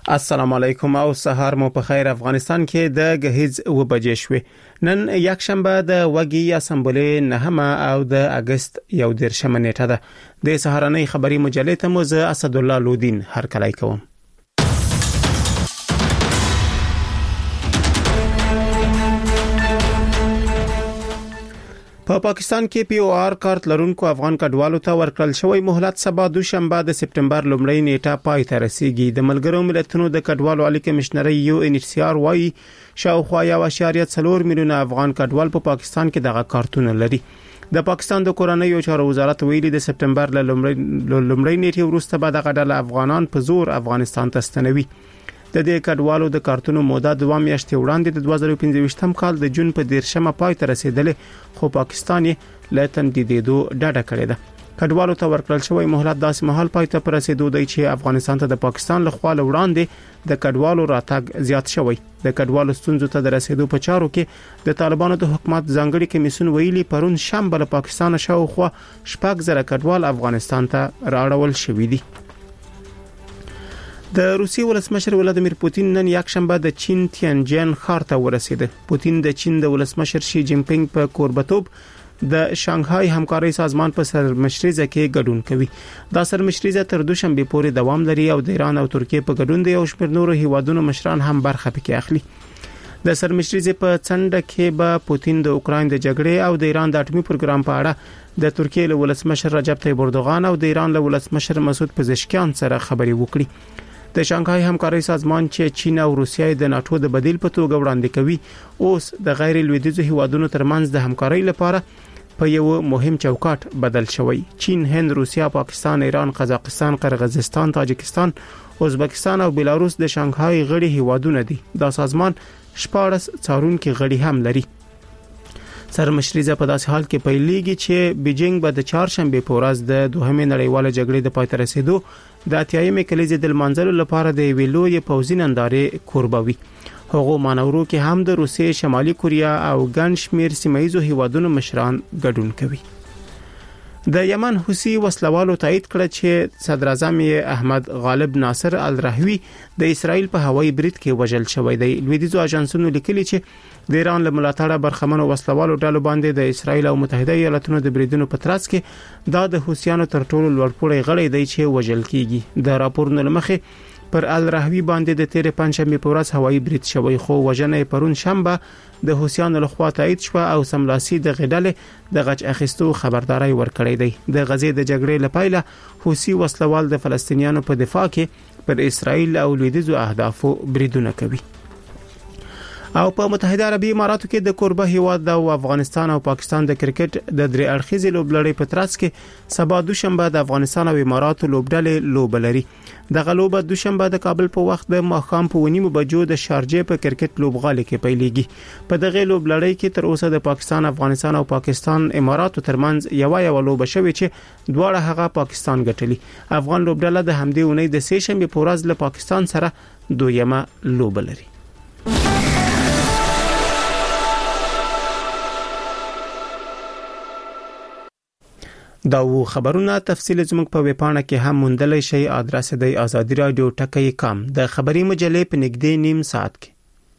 السلام علیکم او سهار مو په خیر. افغانستان کې د غهیز و بجې شوې. نن یک شنبه د وګي اسمبلی 9 او د اگست 11 نیټه ده. د سهارنۍ خبري مجلې ته مو زه اسد الله لودین هر کله کوم. په پاکستان کې پی او آر کارت لرونکو افغان کډوالو ته ورکړل شوی مهلت سبا دوشنبه د سپټمبر لومړۍ نیټه پای ته رسیدي. د ملګرو ملتونو د کډوالو عالی کمشنر یو ان ایچ سی آر وايي شاوخوا 1.4 میلیونه افغان کډوال په پاکستان کې دغه کارتونه لري. د پاکستان د کورنیو چارو وزارت ویلي د سپټمبر لومړۍ نیټه وروسته به دغه ډله افغانان په زور افغانستان ته ستنوي. د دې کډوالو د کارتونو موده 2 میاشتې وړاندې د 2015 کال د جون په 10 پای ته رسیدلې، خو پاکستان یې له تمدیدېدو ډډه کړې ده. کډوالو ته ورکړل شوی مهلت داسې مهال پای ته رسیدو دی چې افغانستان ته د پاکستان له خوا وړاندې د کډوالو راتګ زیات شوی. د کډوالو ستونزو ته د رسیدو په چارو کې د طالبانو د حکومت ځانګړي کمیسیون ویلي پرون شنبه له پاکستان شاوخوا 6,000 کډوال افغانستان ته راړول شوي دي. د روسیې ولسمشر ولادیمیر پوتین نن یک شنبه د چین تیانجن ښار ته ورسید. پوتین د چین د ولسمشر شي جین پینګ په کوربتوب د شانګهای همکاري سازمان په سرمشريزه کې ګډون کوي. دا سرمشريزه تر دوشنبه پورې دوام لري او د ایران او ترکیه په ګډون دي او شمېر نورو هیوادونو مشران هم برخه پکې اخلي. د سرمشريزه په څنډه کې به پوتین د اوکراین د جګړې او د ایران د اټومي پروګرام په اړه د ترکیه له ولسمشر رجب طیب اردوغان او د ایران له ولسمشر مسعود پزشکیان سره خبري وکړي. د شانګهای همکاري سازمان چې چین او روسیه د ناتو د بدیل په توګه وړاندې کوي، اوس د غیر لویدیځو هیوادونو ترمنځ د همکارۍ لپاره په یو مهم چوکاټ بدل شوی. چین، هند، روسیه، پاکستان، ایران، قزاقستان، قرغیزستان، تاجکستان، ازبکستان او بلاروس د شانګهای غړي هیوادونه دي. دا سازمان 14 څارونکي غړي هم لري. سرمشريزه په داسې حال کې پیلېږي چې بیجینګ به د چهارشنبه په ورځ د دوهمې نړیواله جګړې د پای ته رسیدو د اتیایمې کلیزې د منځلو لپاره د ویلوې پوځي نندارې کوربوي. هغه مانورو کې هم د روسیې، شمالي کوریا او ګڼ شمېر سیمایي هیوادونو مشران ګډون کوي. د یمن حوثي وسلوالو تایید کړ چې صدر اعظم احمد غالب ناصر الرحوی د اسرائیل په هوایي برید کې وژل شوی دی. لویدیځو اژانسونو لیکلي چې د ایران له ملاتړه برخمنو وسلوالو ډلو باندې د اسرائیل او متحده ایالاتونو د بریدونو په ترڅ کې دا د حوثیانو تر ټولو لوړپوړی غړی دی چې وژل کیږي. د راپورونو لمخې پر الرحوی باندې د 13 پنځمې په ورځ هوایي برید شوی، خو وژنه پرون شنبه د حوثیانو لخوا تایید شو او سملاسي د غډلې د غچ اخیستو خبرداري ورکړې دی. د غزې د جګړې لپاره حوثي وسلوال د فلسطینیانو په دفاع کې پر اسرائیل او لویدیځو اهدافو بریدونه کوي. او په متحده عربی اماراتو کې د کوربه هیواد او افغانستان او پاکستان د کرکټ د درې اړخیزې لوبلړۍ په ترڅ کې سبا دوشنبه د افغانستان او اماراتو لوبډلې لوبلري. دغه لوبه دوشنبه د کابل په وخت د ماښام په 9 بجو د شارجې په کرکټ لوبغالي کې پیلېږي. په دغه لوبلړۍ کې تر اوسه د پاکستان، افغانستان او پاکستان اماراتو ترمنځ یو لوبه شوې چې دواړه هغه پاکستان ګټلي. افغان لوبډله د همدې اونۍ د سه شنبه په ورځ له پاکستان سره دویمه لوبه لري. دا و خبرونه تفصیل زموږ په ویبپاڼه کې هم موندلی شئ. ادرس دی azadi.radio.com. د خبري مجلې په نږدې نیم ساعت کې.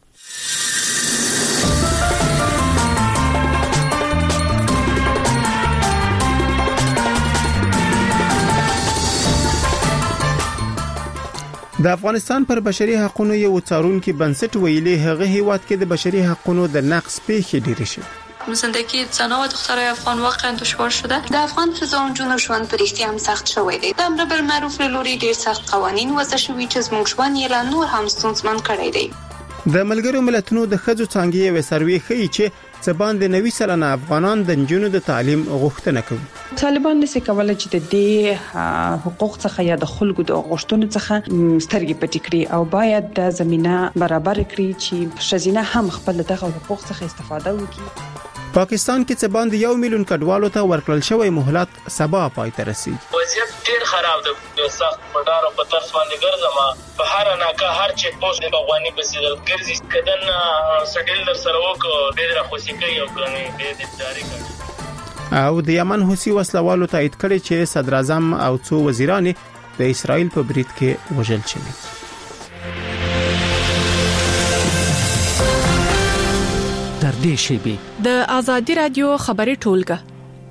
د افغانستان پر بشري حقوقو یو څارونکي بنسټ ویلي هغه هیواد کې د بشري حقوقو د نقص پیښې ډېرې شوې. زندگی زنان و دخترای افغان واقعا دشوار شده. در افغان خزان جون شوان پریختی هم سخت شوی دی. د امر بر معروف لوري ډیر سخت قوانین وضع شوی چې زموږ ژوند یې نور هم ستونزمن کړی دی. د ملګرو ملتونو د ښځو څانګې یو سروې ښیي چې څه باندې 90% افغانان د نجونو د تعلیم غوښتنه کوي. طالبان نشي کولای چې د دې حقوق څخه یا د خلکو د غوښتنو څخه سترګې پټې کړي او باید د زمينه برابر کړي چې ښځینه هم خپل دغه حقوق څخه استفاده وکړي. پاکستان کې څه باندې 1 میلیون کډوالو ته ورکړل شوی مهلت سبا پای ته رسیدي. وضعیت ډیر خراب دی. د سخت پټار په طرف باندې ګرځم په هر ناکه هر چیک پوسټ د بغوانی په سیدل ګرځي کدن سټیل در سره وکړو ډیر خوشی کوي او کني به د جاری کړي. او د یمن حوثي وسلوالو تایید کړي چې صدر اعظم او څو وزیران د اسرائیل په برید کې وژل شوي. نږدې شي. د آزادي رادیو خبري ټولګه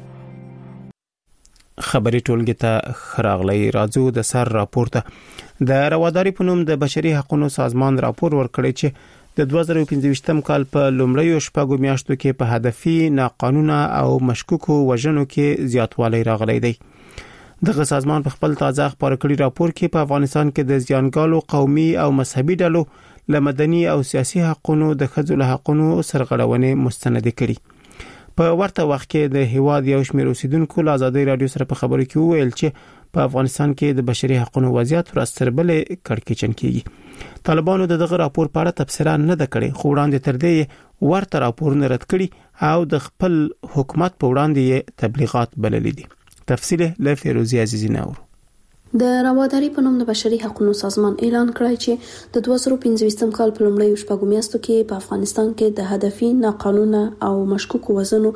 خبري ټولګه ته خراغلی راځو د سر راپورته د رواداري په نوم د بشري حقوقو سازمان راپور ورکړی چې د 2015 کال په لومړیو شپږو میاشتو کې په هدفي ناقانونه او مشکوکو وژنو کې زیاتوالی راغلی دی. دغه سازمان په خپل تازه خبري کړي راپور کې په افغانستان کې د زیانګالو قومي او مذهبي ډلو لمدني او سیاسي حقوقو د ښځو له حقوقو سرغړونې مستند کړي. په ورته وخت کې د هیواد یو شمېر اوسیدونکو له آزادي رادیو سره په خبرو کې وویل چې په افغانستان کې د بشري حقوقو وضعیت ورځ تر بلې کړکېچن کیږي. طالبانو دغه راپور په اړه تبصره نه ده کړې، خو وړاندې تر دې ورته راپورونه رد کړي او د خپل حکومت په وړاندې تبلیغات بللي دي. تفصیل له فیروزی عزیزی نور. د رواداري په نوم د بشري حقوقو سازمان اعلان کړی چې د 2015 کال په لومړیو شپږو میاشتو کې په افغانستان کې د هدفي ناقانونه او مشکوکو وژنو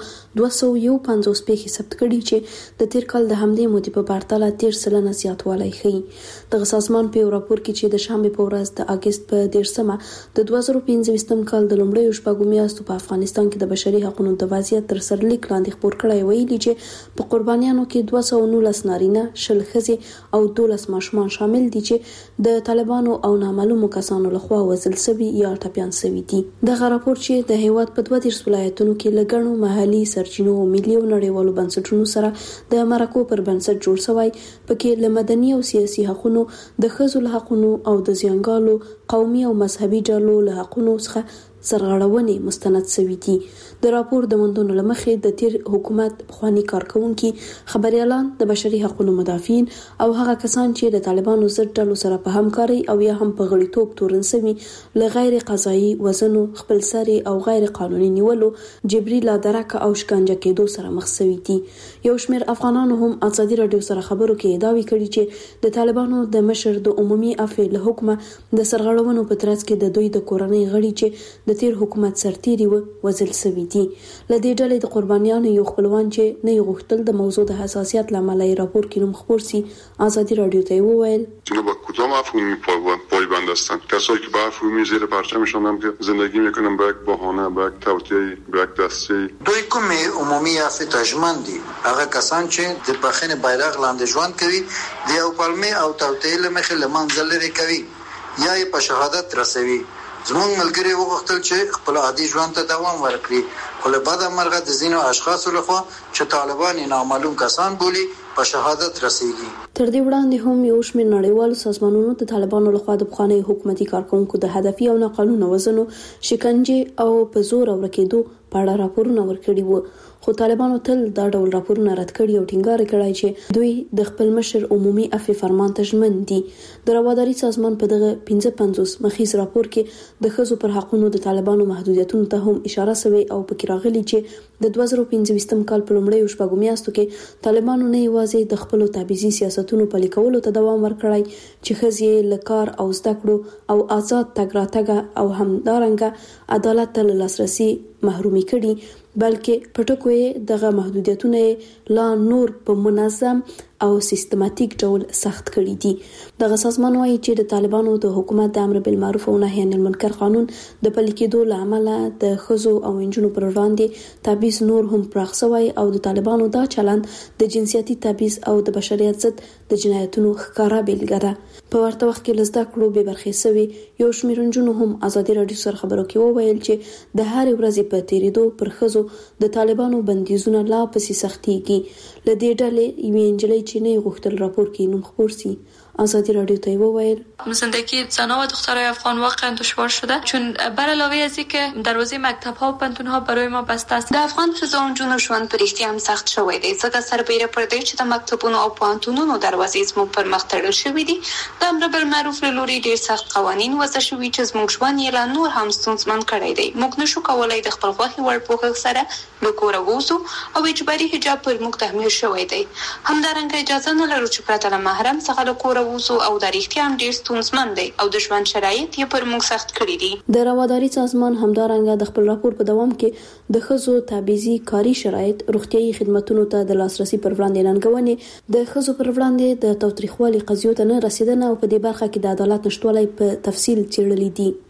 251 پیښې ثبت کړي چې د تیر کال د همدې مودې په پرتله 13% زیاتوالی ښیي. دغه سازمان په راپور کې چې د شنبه په ورځ د اگست په 13مه د 2015 کال د لومړیو شپږو میاشتو په افغانستان کې د بشري حقوقو د وضعیت تر سرلیک لاندې خبر کړی ویلي چې په قربانیانو کې 219 نارینه، 10 ښځې او 12 ماشومان شامل دي چې د طالبانو او نامعلومو کسانو لخوا وژل شوي یا ټپيان شوي دي. دغه راپور چې د هیواد په 32 ولایتونو کې لګڼو محلي سرچینو او ملي او نړیوالو بنسټونو سره د مرکو پر بنسټ جوړ شوی، پکې له مدني او سیاسي حقوقو، د ښځو له حقوقو او د زیانګالو قومي او مذهبي ډلو له حقوقو څخه سرغړونې مستند شوي دي. د راپور د موندنو لمخې د تیر حکومت پخوانی کارکونکي، خبريالان، د بشري حقوقو مدافعین او هغه کسان چې د طالبانو ضد ډلو سره په همکاري او یا هم په غړیتوب تورن شوي له غیر قضایي وزنو، خپلسري او غیر قانوني نیولو، جبري لادرکه او شکنجه کېدو سره مخ شوي دي. یو شمېر افغانانو هم آزادي رادیو سره خبرو کې ادعاوې کړي چې د طالبانو د مشر د عمومي عفو له حکمه د سرغړونو په ترڅ کې د دوی د کورنۍ غړي چې د تیر حکومت سرتيري وژل شوي دي. لدې ډلې د قربانیانو یو خپلوان چې نه غوښتل د موضوع د حساسیت لامل یې راپور کې نوم خبر سي، آزادی رادیو ته وویل اینا با کدام مفهومی پایبند هستند؟ کسایی که به مفهومی زیر پرچمشان هم که زندگی میکنن به یک بهانه، به یک توطئه، به یک دسته دوی کوم عمومي عفو تجمن دي، هغه کسان چې د بخښنې بیرغ لاندې ژوند کوي د یو پلمې او توطئه لمخې لمنځه لري کوي یا یې په شهادت رسوي. زموږ ملګری وغوښتل چې خپل عادي ژوند ته دوام ورکړي، خو له بده مرغه د ځینو اشخاصو لخوا چې طالبان نامعلوم کسان بولي په شهادت رسیږي. تر دې وړاندې هم یو شمېر نړیوالو سازمانونو د طالبانو لخوا د پخوانی حکومتي کارکونکو د هدفي او ناقانونه وژنو، شکنجې او په زور ورکېدو په اړه راپورونه ورکړي وو، خو طالبانو تل دا ډول راپورونه رد کړي او ټینګار کړی چې دوی د خپل مشر عمومي عفو فرمان ته ژمن دي. د رواداري سازمان په دغه 55 مخیز راپور کې د ښځو پر حقوقو د طالبانو محدودیتونو ته هم اشاره شوی او پکې راغلي چې د 2015 کال په لومړیو شپږو میاشتو کې طالبانو نه یوازې د خپل تبعیضي سیاستونو پلي کولو ته دوام ورکړی چې ښځې له کار او زده کړو او آزاد تګ راتګ او همدارنګه عدالت ته لاسرسي محرومي کړي، بلکې پټکوي دغه محدودیتونه لا نور په منظم او سیستماتیک ډول سخت کړي دي. دغه سازمان وايي چې د طالبانو د حکومت د امر بالمعروف او نهي عن المنکر قانون د پلي کېدو لامل د ښځو او نجونو پر وړاندې تبعیض نور هم پراخ شوی او د طالبانو دا چلند د جنسیتي تبعیض او د بشریت ضد د جنایتونو ښکارا بیلګه ده. په ورته وخت کې لزده کړو به برخې شوی یو شمېر نجونو هم آزادي رادیو سره خبرو کې وویل چې د هر ورځې په تیریدو پر ښځو د طالبانو بندیزونه لا پسې سختيږي. لدې ډلې یوې نجلۍ چې نه غوښتل راپور کې نوم خبر سي، آزادی رادیو ته وویل زندگی زنان و دخترای افغان واقعا دشوار شده، چون بر علاوه از اینکه دروازه مکتب‌ها و پانتون‌ها برای ما بسته است. د افغان ښځو جنونو ژوند په رښتیا هم سخت شوی دی، ځکه سربیره پر دې چې د مکتبونو او پانتونونو دروازې زموږ پر مخ تړل شوې دي. د امر بالمعروف له لوري ډېر سخت قوانین وضع شوي چې زموږ ژوند یې لا نور هم ستونزمن کړی دی. موږ نشو کولای د خپل خوښې وړ پوښښ سره له کوره ووځو او اجباري حجاب پر موږ تحمیل شوی دی. همدارنګه اجازه نه لرو چې پرته له محرم څخه له کوره ووځو او د رښتیا هم ډېر ستونزمن دی او د ژوند شرایط یې پر موږ سخت کړي دي. د رواداري سازمان همدارنګه د خپل راپور په دوام کې د ښځو تبعیضي کاري شرایط، روغتيایي خدماتو ته د لاسرسي پر وړاندې ننګونې، د ښځو پر وړاندې د تاوتریخوالي قضیو ته نه رسیدنه او په دې برخه کې د عدالت نشټوالی په تفصیل څېړلي دي.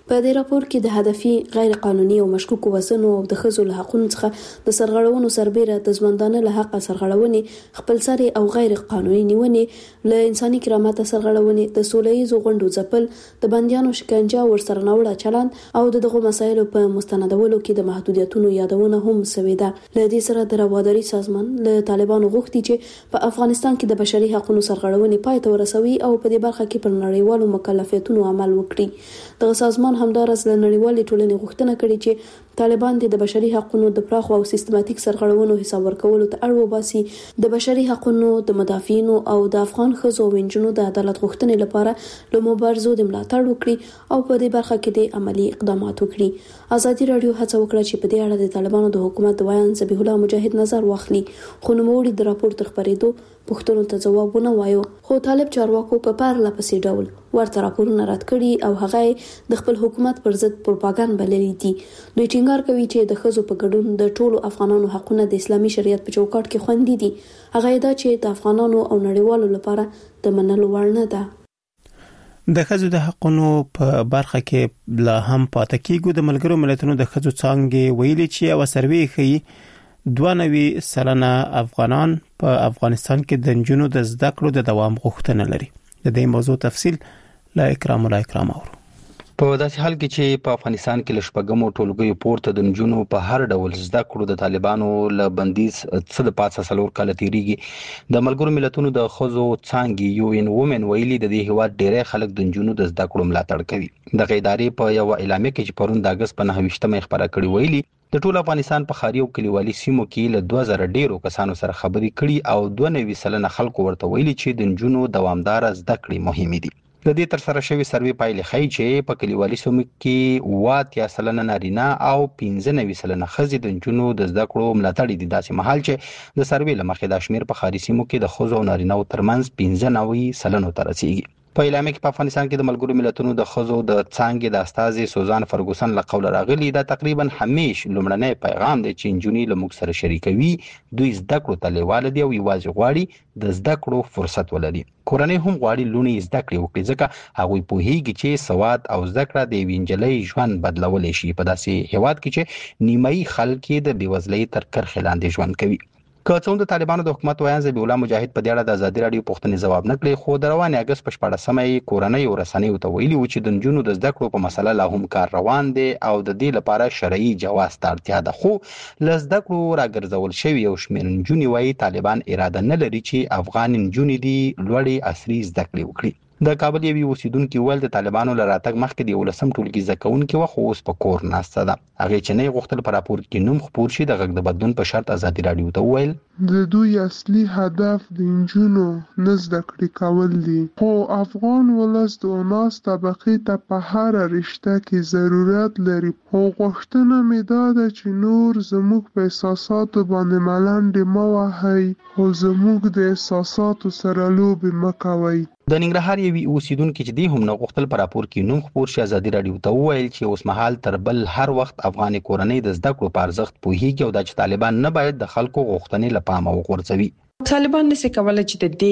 په دې راپور کې د هدفي غیر قانوني او مشکوک وسنو او د ښځو له حقوقو څخه د سرغړونو سربېره د ژوندانه له حق سرغړونې خپلسري او غیر قانوني نیونې له انساني کرامت سرغړونې د سولهییزو غونډو ځپل د بنديانو شکنجه ورسره نوړه چلند او دغه مسایلو په مستندولو کې د محدودیتونو یادونه هم شوې ده. له دې سره د رواداري سازمان له طالبانو غوښتي چې په افغانستان کې د بشري حقوقو سرغړونې پای ته ورسوي او په دې برخه کې پر نړیوالو مکلفیتونو عمل وکړي. دغه سازمان همدارس له نړیوالې ټولنې غوښتنه کړې چې طالبان د بشري حقوقو د پراخو او سیستماتیک سرغړونو حساب ورکولو ته اړ وباسي، د بشري حقوقو د مدافعین او د افغان ښځو او نجونو د عدالت غوښتنې لپاره له مبارزو د ملاتړ وکړي او په دې برخه کې د عملی اقدامات وکړي. ازادي رادیو هڅه وکړه چې په دې اړه د طالبانو د حکومت د ویان ذبیح الله مجاهد نظر واخلي، خو نوموړي د راپور تر خبرېدو پوښتنو ته ځواب ونه وایو. خو طالب چارواکو په پرله پسې ډول ورته راپورونه رد کړي او هغه د خپل حکومت پر ضد پروپاګاندا بللي دي. دوی ټینګار کوي چې د ښځو په ګډون د ټولو افغانانو حقونه د اسلامي شریعت په چوکاټ کې خوندي دي. هغه دا چې د افغانانو او نړیوالو لپاره د منلو وړ نه ده. د ښځو د حقونو په برخه کې لا هم پاتې کېږي. د ملګرو ملتونو د ښځو څانګې ویلي چې یو سروې ښيي 92% افغانان په افغانستان کې د نجونو د زده کړو د دوام غوښتنه لري. د دې موضوع تفصیل لا اکرام اورو. په داسې حال کې چې په افغانستان کې لشپږمو ټولګیو پورته د نجونو په هر ډول زده کړو د طالبانو له بندیز څخه د 5 کال تیریږي. د ملګرو ملتونو د ښځو څانګې UN Women ویلي د دې هیواد ډېری خلک د نجونو د زده کړو ملاتړ کوي. د ادارې په یو اعلامیه کې چې پرون د اگست په 9 خبره کړې ویلي د ټول افغانستان په ښاري او کلیوالي سیمو کې له 2000 ډیرو کسانو سره خبرې کړي او 92% خلکو ورته ویلي چې د نجونو دوامدار زده کړې مهمه دي. د دې تر سره شوی سروې پایلې ښیي چې په کلیوالي سیمو کې 80% نارینه او 95% ښځې د نجونو د زده کړو ملاتړ دي. داسې مهال چې د سروې له مخې د شمیر په ښاري سیمو کې د ښځو او نارینه‌و ترمنځ 95% ته رسیږي. په اعلامیه کې په افغانستان کې د ملګرو ملتونو د ښځو د څانګې د استازي سوزان فرګوسن له قوله راغلي دا تقریبا همیش لومړنی پیغام دی چې نجونې له موږ سره شریکوي. دوی زده کړو ته لیواله دي او یوازې غواړي د زده کړو فرصت ولري. کورنۍ هم غواړي لونې زده کړې وکړي ځکه هغوی پوهیږي چې سواد او زده کړه د یوې نجلۍ ژوند بدلولی شي په داسې هیواد کې چې نیمایي خلک د بېوزلۍ تر کرښې لاندې ژوند کوي. که څومره د طالبانو د حکومت ویان ذبیح الله مجاهد په دې اړه د ازادي رادیو پوښتنې ځواب نه کړی، خو د روان اگست په 14 کورنۍ او رسنیو ته ویلي و چې د نجونو د زده کړو په مسله لا هم کار روان دی او د دې لپاره شرعي جواز ته اړتیا ده. خو له زده کړو راګرځول شوي یو شمېر نجونې وایي طالبان اراده نه لري چې افغان نجونې دي لوړې عصري زده کړې وکړي. د کابل یوې اوسیدونکي ویل د طالبانو له راتګ مخکې د 11 ټولګي زده کوونکې وه خو اوس په کور ناسته ده. هغې چې نه یې غوښتل په راپور کې نوم خپور شي د غږ د بدلون په شرط ازادي راډیو ته وویل د دوی اصلي هدف د نجونو نه زده کړې کول دي، خو افغان ولس د ناس طبقې ته په هره رشته کې ضرورت لري. خو غوښتنه مې دا ده چې نور زموږ په احساساتو باندې ملنډې مه وهئ خو زموږ د احساساتو سره لوبې مه کوئ. د ننګرهار یوې اوسیدونکي چې دی هم نه غوښتل په راپور کې نوم خپور شي ازادي راډیو ته وویل چې اوس مهال تر بل هر وخت افغاني کورنۍ د زده کړو په ارزښت پوهیږي او دا چې طالبان نه باید د خلکو غوښتنې له پامه وغورځوي. طالبان نشي کولای چې د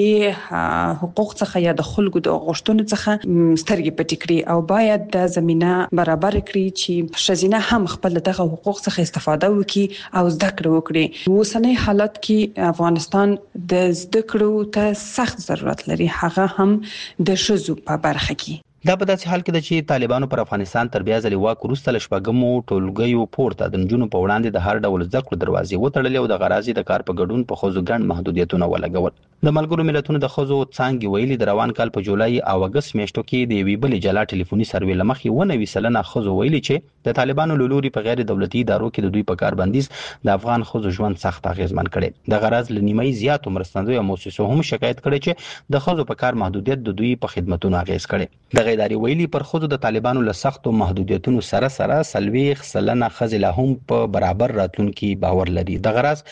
دې حقوق څخه یا د خلکو د غوښتنو څخه سترګې پټې کړي او باید د زمينه برابر کړي چې ښځینه هم خپل دغه حقوق څخه استفاده وکړي او زده کړه وکړي. اوسنۍ حالت کې افغانستان د زده کړو ته سخت ضرورت لري، هغه هم د ښځو په برخه کې. دا په داسې حال کې ده چې طالبانو پر افغانستان تر بیا ځلې واک وروسته له شپږمو ټولګیو پورته د نجونو په وړاندې د هر ډول زده کړو دروازې وتړلې او د غرازي د کار په ګډون په ښځو ګڼ محدودیتونه ولګول. د ملګرو ملتونو د ښځو څانګې ویلي د روان کال په جولای او اگست میاشتو کې د یوې بلې جلا ټلیفوني سروې له مخې 90% ښځو ویلي چې د طالبانو له لوري په غیر دولتي ادارو کې د دوی په کار بندیز د افغان ښځو ژوند سخت اغیزمن کړي. د غرض له نیمایي زیاتو مرستندویو مؤسسو هم شکایت کړي چې د ښځو په کار محدودیت د دوی په خدماتونو اغیز کړي. د ادارې ویلي پر ښځو د طالبانو له سختو محدودیتونو سره 40% ښځې لا هم په برابر راتلونکي باور لري. د غرض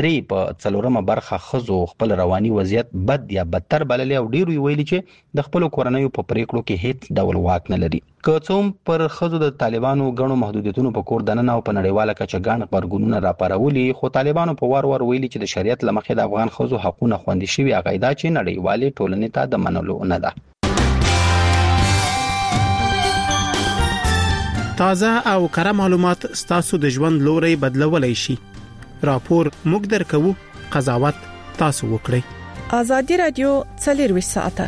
3/4 برخه ښځو خپل رواني وضعیت بد یا بدتر بللي او ډیرو ویلي چې د خپل کورنۍ په پریکړو کې هیڅ ډول واک نه لري. که څوم پر ښځو د طالبانو غنو محدودیتونو په کور دننه او په نړیواله کچه ګڼ غبرګونونه راپارولي، خو طالبانو په وار ویلي چې د شریعت له مخې د افغان ښځو حقونه خوندي شوي عقیده چې نړیوالې ټولنې ته د منلو نه ده. تازه او کره معلومات ستاسو د ژوند لوري بدلولای شي. راپور موږ درکو، قضاوت تاسو وکړئ. آزادي رادیو 24 ساعته.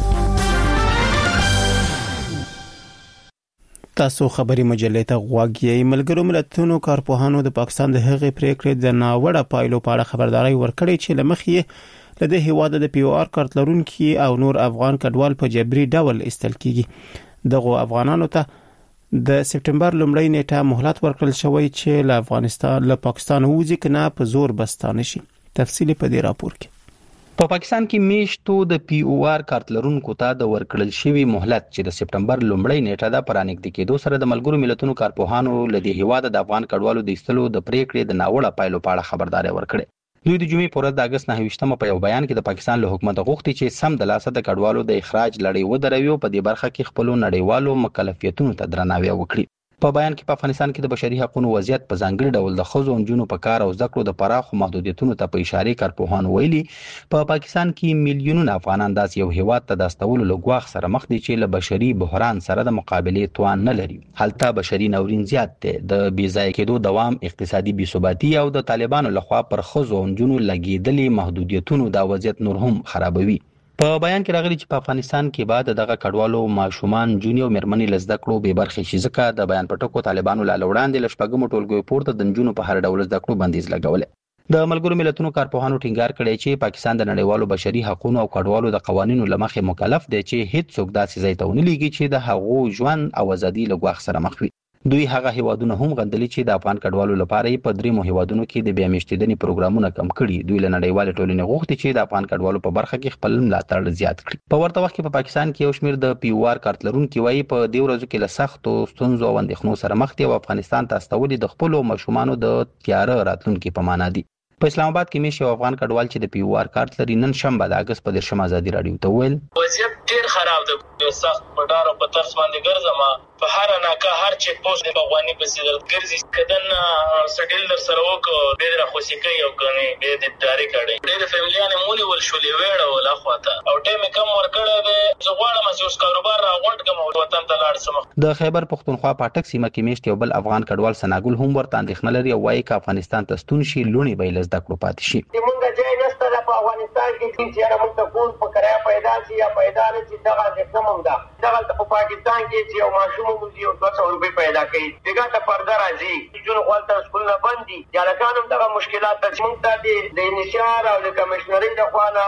تاسو خبري مجلې ته غواړئ. ملګرو ملتونو کارپوهانو د پاکستان د هغې پریکړې د ناوړه پایلو په اړه خبرداري ورکړې چې لمخې له د هیواد د POR کارت لرونکي او نور افغان کډوال په جبري ډول استل کیږي. دغه افغانانو ته د سپټمبر لومړۍ نیټه مهلت ورکړل شوی چې له افغانستان له پاکستان وځي کنه په زور بستانه شي. تفصیل په دې راپور کې. په پاکستان کې میشتو د POR کارت لرونکو ته د ورکړل شوی مهلت چې د سپټمبر لومړۍ نیټه د پرانګد کېدو سره د ملګرو ملتونو کارپوهانو له دې هیواد د افغان کډوالو د ایستلو د پریکړې د ناوړه پایلو په اړه خبرداري ورکړه. دوی د جمعې پر ورځ د اگست 9 په یو بیان کې د پاکستان له حکومت غوښتي چې سم د لاسه د کډوالو د اخراج لړۍ ودروي او په دې برخه کې خپل نړیوالو مکلفیتونو ته درناوی وکړي. په بیان کې په افغانستان کې د بشري حقوقو وضعیت په ځانګړي ډول د ښځو او نجونو په کار او زده کړو د پراخو محدودیتونو ته په اشاره کارپوهان ویلي په پاکستان کې میلیونونه افغانان داس یو هیواد ته د استولو لګواخ سره مخ دي چې له بشري بحران سره د مقابلې توان نه لري. حالته بشري ناورین زیات دی، د بیځای کېدو دوام، اقتصادي بی‌ثباتي او د طالبانو لخوا پر ښځو او نجونو لګیدلي محدودیتونو دا وضعیت نور هم خرابوي. په بیان کې راغلي چې په افغانستان کې بعد دغه کډوالو ماشومان جونیو مېرمنې لزده کړو به برخې شي، ځکه د بیان پټکو طالبانو له وړاندې لشپګمو ټولګیو پورته د جونو په هر ډول زده کړو بندیز لګول. د ملګرو ملتونو کارپوهانو ټینګار کړی چې پاکستان د نړیوالو بشري حقوقو او کډوالو د قوانینو لمخې مکلف دی چې هیڅ څوک داسې ځای ته ونه لېږي چې د هغو ژوند او ازادي له ګواښ سره مخ وي. دوی هغه هیوادونه هم غندلي چې د افغان کډوالو لپاره په دریمو هیوادونو کې د بیا میشتېدنې پروګرامونه کم کړي. دوی له نړیوال ټولنې غوښتي چې د افغان کډوالو په برخه کې خپل ملاتړ زیات کړي. په ورته وخت کې په پاکستان کې یو شمېر د POR کارت لرونکي وایي په دې ورځو کې له سختو ستونزو او اندېښنو سره مخ دي او افغانستان ته استولي د خپل ماشومانو د تیاره راتلونکي په معنا دي. په اسلام آباد کې میشه افغان کډوال چې د POR کارت لري نن شنبه د اگست په 10 آزادي رادیو ته ویل وضعیت ډیر خراب دی، سخت پټار او په ترس باندې ګرځم په هر ناکه هر چیک پوسټ د بغوانی په سیدل ګرځي کدن سټیل در سره وک به در خوشی کوي او کني به د تاریخ کړي ډېر فیملیانه مونږ ول شولې وېړه ولا خواته او ټیم کم ورکړه به زغواړه مسوس کاروبار راغونډ کوم وطن ته لاړ سم. د خیبر پختونخوا پټک سیمه کې میشت یو بل افغان کډوال سناګل هم ورته اندېښنه لري او وایي چې افغانستان ته ستون شي لونی به لزده کړو پاتې شي. موږ ځای نشته په افغانستان کې چې موږ ته کول په کرایه پیدا شي یا پیدا نه شي دغه د کوم ده دغه په پاکستان کې چې یو ماشوم موږ یو 200 روپۍ پیدا کوي دغه ته پرده راځي جون خپل سکول نه باندې یا لکانم دغه مشکلات ته موږ ته د انشار او د کمشنري د خوانه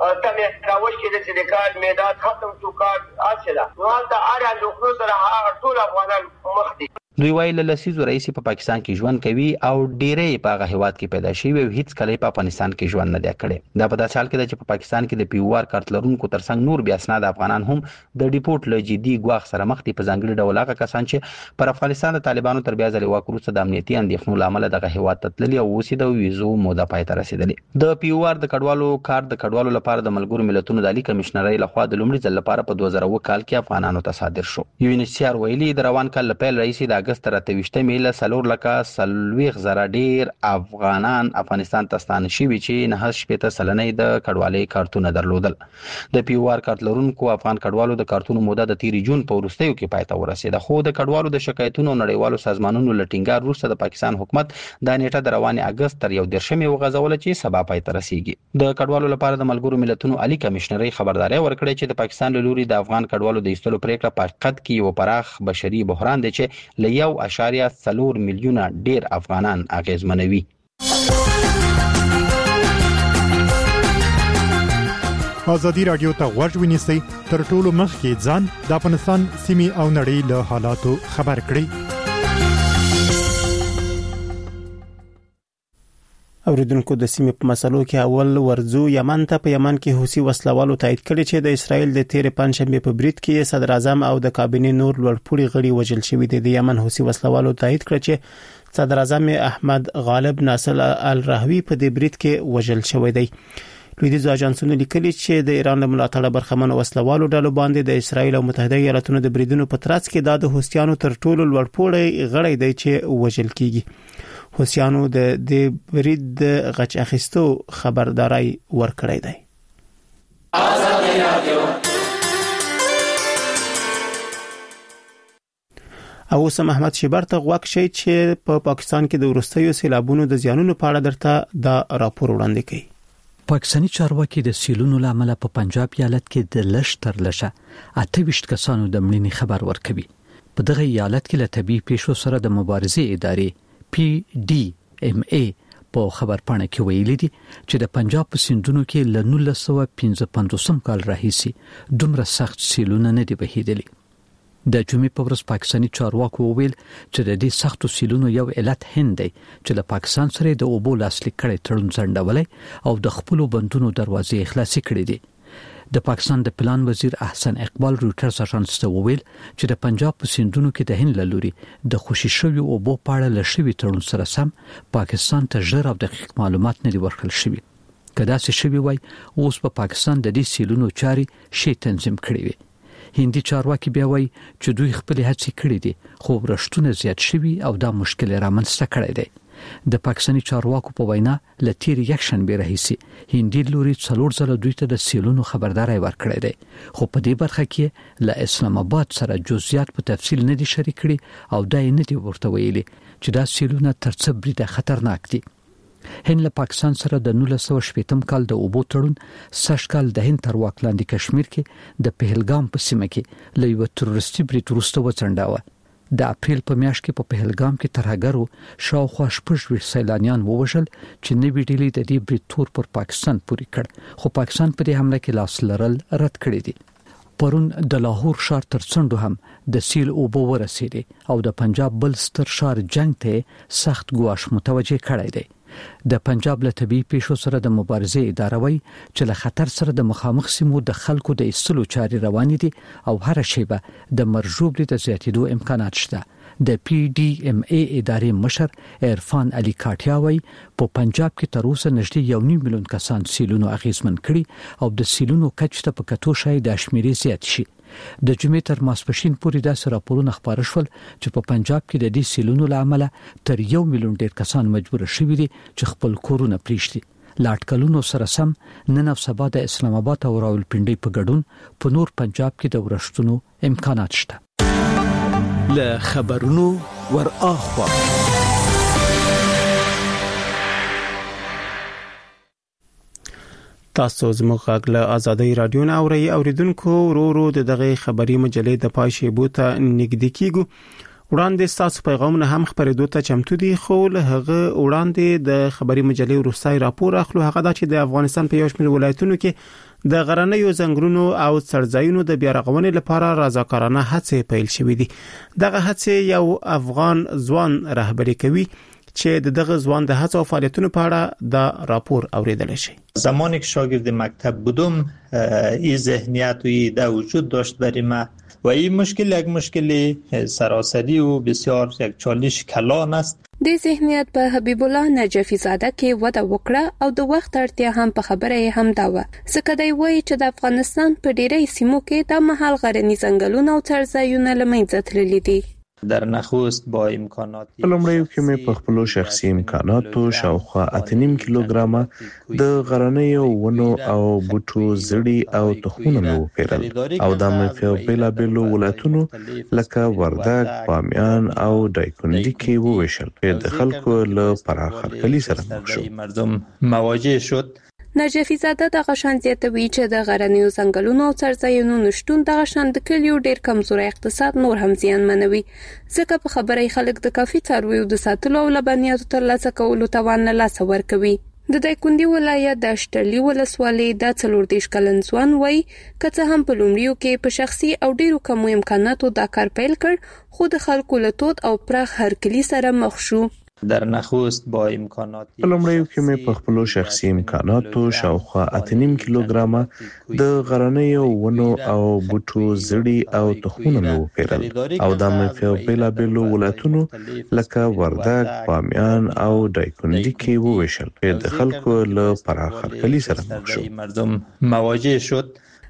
تمه راوښ کې د کارت میدان ختم شو کارت اصله نو دا اړه د خپل سره هغه ټول افغانان مخ دي. دوی وایي له لسیزو رئیس په پاکستان کې ژوند کوي او ډېرې په هغه هیواد کې پیدا شوی او هیڅ کله په افغانستان کې ژوند نه دی کړی. دا په داسې حال کې ده چې په پاکستان کې د POR کارت لرونکو ترڅنګ نور بیا اسناد افغانان هم د ډیپورټ له جدي ګواښ سره مخ دي، په ځانګړي ډول هغه کسان چې پر افغانستان د طالبانو تر بیا ځلې واک وروسته د امنیتي اندېښنو له امله دغه هیواد ته تللي او اوس د ویزو موده پای ته رسېدلې. د POR د کډوالو کارت د کډوالو لپاره د ملګرو ملتونو د عالی کمشنرۍ لخوا د لومړي ځل لپاره په 2000 کال کې افغانانو ته صادر شو. UNHCR ویلي د روان کال له پیل رئیس د اگست 23 میله 3,40,000 ډیر افغانان افغانستان ته ستانه شوي چې 9.8% د کډوالۍ کارتونه درلودل. د POR کارت لرونکو افغان کډوالو د کارتونو موده د 13 جون په وروستیو کې پای ته ورسېده، خو د کډوالو د شکایتونو نړیوالو سازمانونو له ټینګار وروسته د پاکستان حکومت دا نیټه د روان اگست تر 11 وغځوله چې سبا پای ته رسیږي. د کډوالو لپاره د ملګرو ملتونو عالی کمشنرۍ خبرداري ورکړه چې د پاکستان له لوري د افغان کډوالو د ایستلو پریکړه په حقیقت کې یو پراخ بشري بحران دی چې له 1.4 میلیونه ډیر افغانان اغیزمنوي. آزادي رادیو ته غوږ ونیسئ تر ټولو مخکې ځان د افغانستان سیمې او نړۍ له حالاتو خبر کړئ. اوریدونکو د سیمې په مسلو کې اول ورزو یمن ته په یمن کې حوثي وسلوالو تایید کړی چې د اسرائیل د تیر پنځشنبه په برید کې صدر اعظم او د کابینې نور لوړپوړي غړي وژل شوي دي. د یمن حوثي وسلوالو تایید کړ چې صدر اعظم احمد غالب ناصر الرهوی په دې برید کې وژل شوی دی. لویدیځ اژانسونو لیکلي چې د ایران له ملاتړه برخمن وسلوالو ډلو باندې د اسرائیل او متحده ایالاتونو د بریدونو په ترڅ کې د حوثیانو تر ټولو لوړپوړي غړي دی چې وژل کیږي. حوثیانو د دې برید د غچ اخیستو خبرداري ورکړې ده. او اوس محمد شیبر ته غوښ شي چې په پاکستان کې د وروستیو سیلابونو د زیانونو په اړه درته دا راپور وړاندې کړي. پاکستاني چارواکي د سیلونو لامل په پنجاب ایالت کې د لږ تر لږه 28 کسانو د مړینې خبر ورکوي. په دغه ایالت کې له طبي پیښو سره د مبارزې ادارې PDMA په خبرپاڼه کې ویلي دي چې د پنجاب په سیندونو کې له 1955 کال راهیسي دومره سخت سیلونه نه دي بهیدلي. د جمعې په ورځ پاکستاني چارواکو وویل چې د دې سختو سیلونو یو علت هند دی چې له پاکستان سره د اوبو لاسلیک کړي تړون ځنډولای او د خپل بندونو دروازې خلاصې کړې دي. د پاکستان د پلان وزیر احسن اقبال رويټرز اژانس ته وویل چې د پنجاب په سیندونو کې د هند لوري د خوشي شوی اوبو په اړه لشي تړون سره سم پاکستان ته ژر او دقیق معلومات نه دی ورکړل شوی. کدا چې شوی وای اوس په پاکستان د دې سیلونو چاري شي تنظیم کړی وي. هندي چارواکي بیا وایي چې دوی خپل هڅې کړې دي خو رښتونه زیات شوي او دا مشکل رامنځته کړی دی. د پاکستاني چارواکو په وینا لتیر یک شنبه راهیسي هندي لوري څلور ځله دوی ته د سیلونو خبرداري ورکړې ده خو په دې برخه کې له اسلام آباد سره جزئیات په تفصیل نه دي شریک کړي او دا نه دي ورته ویلي چې دا سیلونه ترڅه بریده خطرناک دي. هند له پاکستان سره د 1980 کال د اوبو تړون سږ کال د هند تر واک لاندې کشمیر کې د پهلګام په سیمه کې له یو تروریستي برید وروسته وڅنډاوه. د اپریل په میاشت کې په پهلګام کې ترهګرو شاوخوا 16 سیلانیان ووژل چې نوې ډیلی د دې برید تور پر پاکستان پوري کړ خو پاکستان په دې حمله کې لاس لرل رد کړی دی. پرون د لاهور ښار تر څنډو هم د سیل اوبو ورسېدي او د پنجاب بل ستر ښار جنگ ته سخت ګواښ متوجه کړی دی. د پنجاب له طبي پیښو سره د مبارزې اداره وایي چې له خطر سره د مخامخ سیمو د خلکو د ایستلو چارې روانې دي او هر شیبه د مرجوب د زیاتېدو امکانات شته. د PDMA ادارې مشر عرفان علي کاټیا وایي په پنجاب کې تر اوسه نږدې 1.5 میلیون کسان سیلونو اغیزمن کړي او د سیلونو کچ ته په کتو شای د شمیرې زیات شي. د جمعې تر ماسپښین پورې داسې راپورونه خبر شول چې په پنجاب کې د دې سیلونو لامل تر 1 میلیون ډیر کسان مجبور شوي دي چې خپل کورونه پریږدي. لاټکلونو سره سم نن او سبا د اسلام آباد او راولپنډي په ګډون په نور پنجاب کې د ورښتونو امکانات شته. له خبرونو ور اخوا تاسو زموږ غږ له آزادۍ رادیو نه اوریدونکو ورو د دغه خبري مجلې د پای بوته نږدې کیږو. وړاندې تاسو پیغامونه هم خبرېدو ته چمتو دي خو له هغه وړاندې د خبري مجلې وروستي راپور اخلو. هغه دا چې د افغانستان په یو شمېر ولایتونو کې د غرنیو ځنګلونو او څړځایونو د بیا رغونې لپاره رضاکارانه هڅې پیل شوې دي. دغه هڅې یو افغان ځوان رهبري کوي چې دغه ځوان د هڅو فعالیتونو په اړه دا راپور اوریدل شي. زمانی که شاگرد مکتب بودم این ذهنیت و ایده وجود داشت برای من و این مشکل یک مشکل سراسری و بسیار یک چالش کلان است. د ذهنیت په حبیب الله نجفی زاده کې وده وکړه او د وخت اړتیا هم په خبره هم دا و. ځکه دی وایي چې د افغانستان په ډیری سیمو کې د محل غرنی ځنګلونه او څړځایونه له منځه تللي دي. در نخست با امکانات لومړی کې مې په خپل شخصي امکاناتو شاوخوا 8.5 کیلوګرامه د غرنیو ونو او بوټو زړی او تخمونه مې وپیرل او دا مې په بیلابیلو ولایتونو لکه وردګ، بامیان او دایکنډي کې وویشل. په خلکو له پراخ خلکلی سره مردم مواجه شد. نجفی زاده د غشان زیاتوي چې د غرنیو ځنګلونو او څړځایونو نشټون د غشان د کلیو ډیر کمزوري اقتصاد نور هم زیانمنوي. ځکه په خبرې خلک د کافي څارویو د ساتلو او لبنیاتو ترلاسه کولو توان نه لاس ورکوي. د دایکنډي ولایت د اشټرلی ولسوالۍ د 14 کلن ځوان وایي که څه هم په لومړیو کې په شخصي او ډیرو کمو امکاناتو دا کار پیل کړ خو د خلکو له تود او پراخ هرکلی سره مخ شو. در نخست با امکانات لومړی کې مې په خپل شخصي امکاناتو شاوخوا 8.5 کیلوګرامه د غرنیو ونو او بوټو زړی او تخمونه مې وپیرل او دا مې په بیلابیلو ولایتونو لکه وردګ، بامیان او دایکنډي کې وویشل. په خلکو له پراخ خلکلی سره مخ شو. مردم مواجه شد.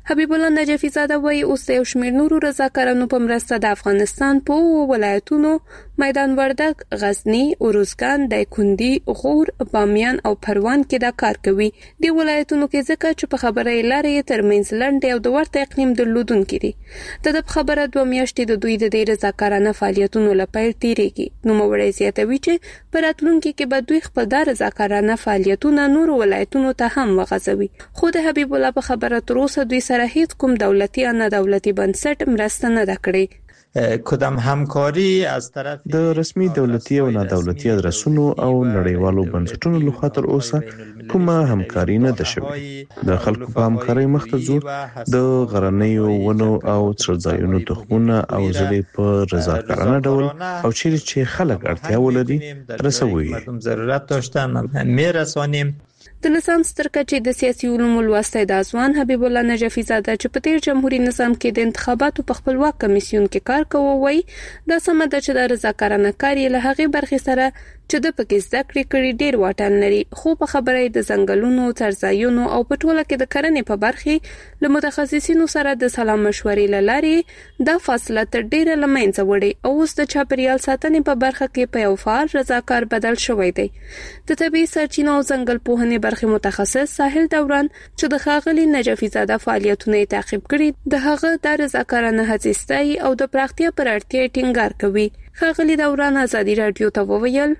حبیب الله نجفی زاده وایي اوس یو شمېر نورو رضاکارانو په مرسته د افغانستان په ولایتونو میدان وردګ، غزنی، اروزګان، دایکنډي، غور، بامیان او پروان کې دا کار کوي. د ولایتونو کې ځکه چې په خبره لارې ترمنځ لنډ او د ورته اقلیم درلودونکي دي. د خبره 2 میاشتې د دوی د دې رضاکارانه فعالیتونو لپاره تیریږي. نوموړی زیاتوي چې په راتلونکي کې به دوی خپل د رضاکارانه فعالیتونه نورو ولایتونو ته هم وغځوي. خو د حبیب الله په خبره تر اوسه دوی سره هیڅ کوم دولتي یا نه دولتي بنسټ مرسته نه ده کړې. کدام همکاری از طرف د رسمي دولتي او نادولتي ادرسونو او نړیوالو بنسټونو لخوا تر اوسه کومه همکاري نه ده شوې. د خلکو په همکارۍ مخ ته ځو. د غرنیو ونو او څړځایونو تخمونه او زړې په رضاکارانه ډول او چې خلک اړتیا ولري رسوي. ضرورت داشتن میرسانیم. د لیسانس تر کچې د سیاسي علومو لوستی د ځوان حبیب الله نجفی زاده چې په تیر جمهوریت نظام کې د انتخاباتو په خپلواک کمیسیون کې کار کوي وایي دا سمه ده چې د رضاکارانه کار له هغې برخې سره چې د پکې زده کړې کړي ډیر واټن لري. خو په خبره د ځنګلونو، څړځایونو او په ټوله کې د کرنې په برخې له متخصصینو سره د سلا مشورې له لارې دا فاصله تر ډیره له منځه وړي او اوس د چاپیریال ساتنې په برخه کې په یو فعال رضاکار بدل شوی دی. د طبیعي سرچینو او ځنګل پوهنې برخې متخصص ساحل دوران چې د ښاغلي نجفی زاده فعالیتونه تعقیب کړي د هغه د رضاکارانه هڅې ستایي او د پراختیا پر اړتیا ټینګار کوي. ښاغلي دوران ازادي رادیو ته وویل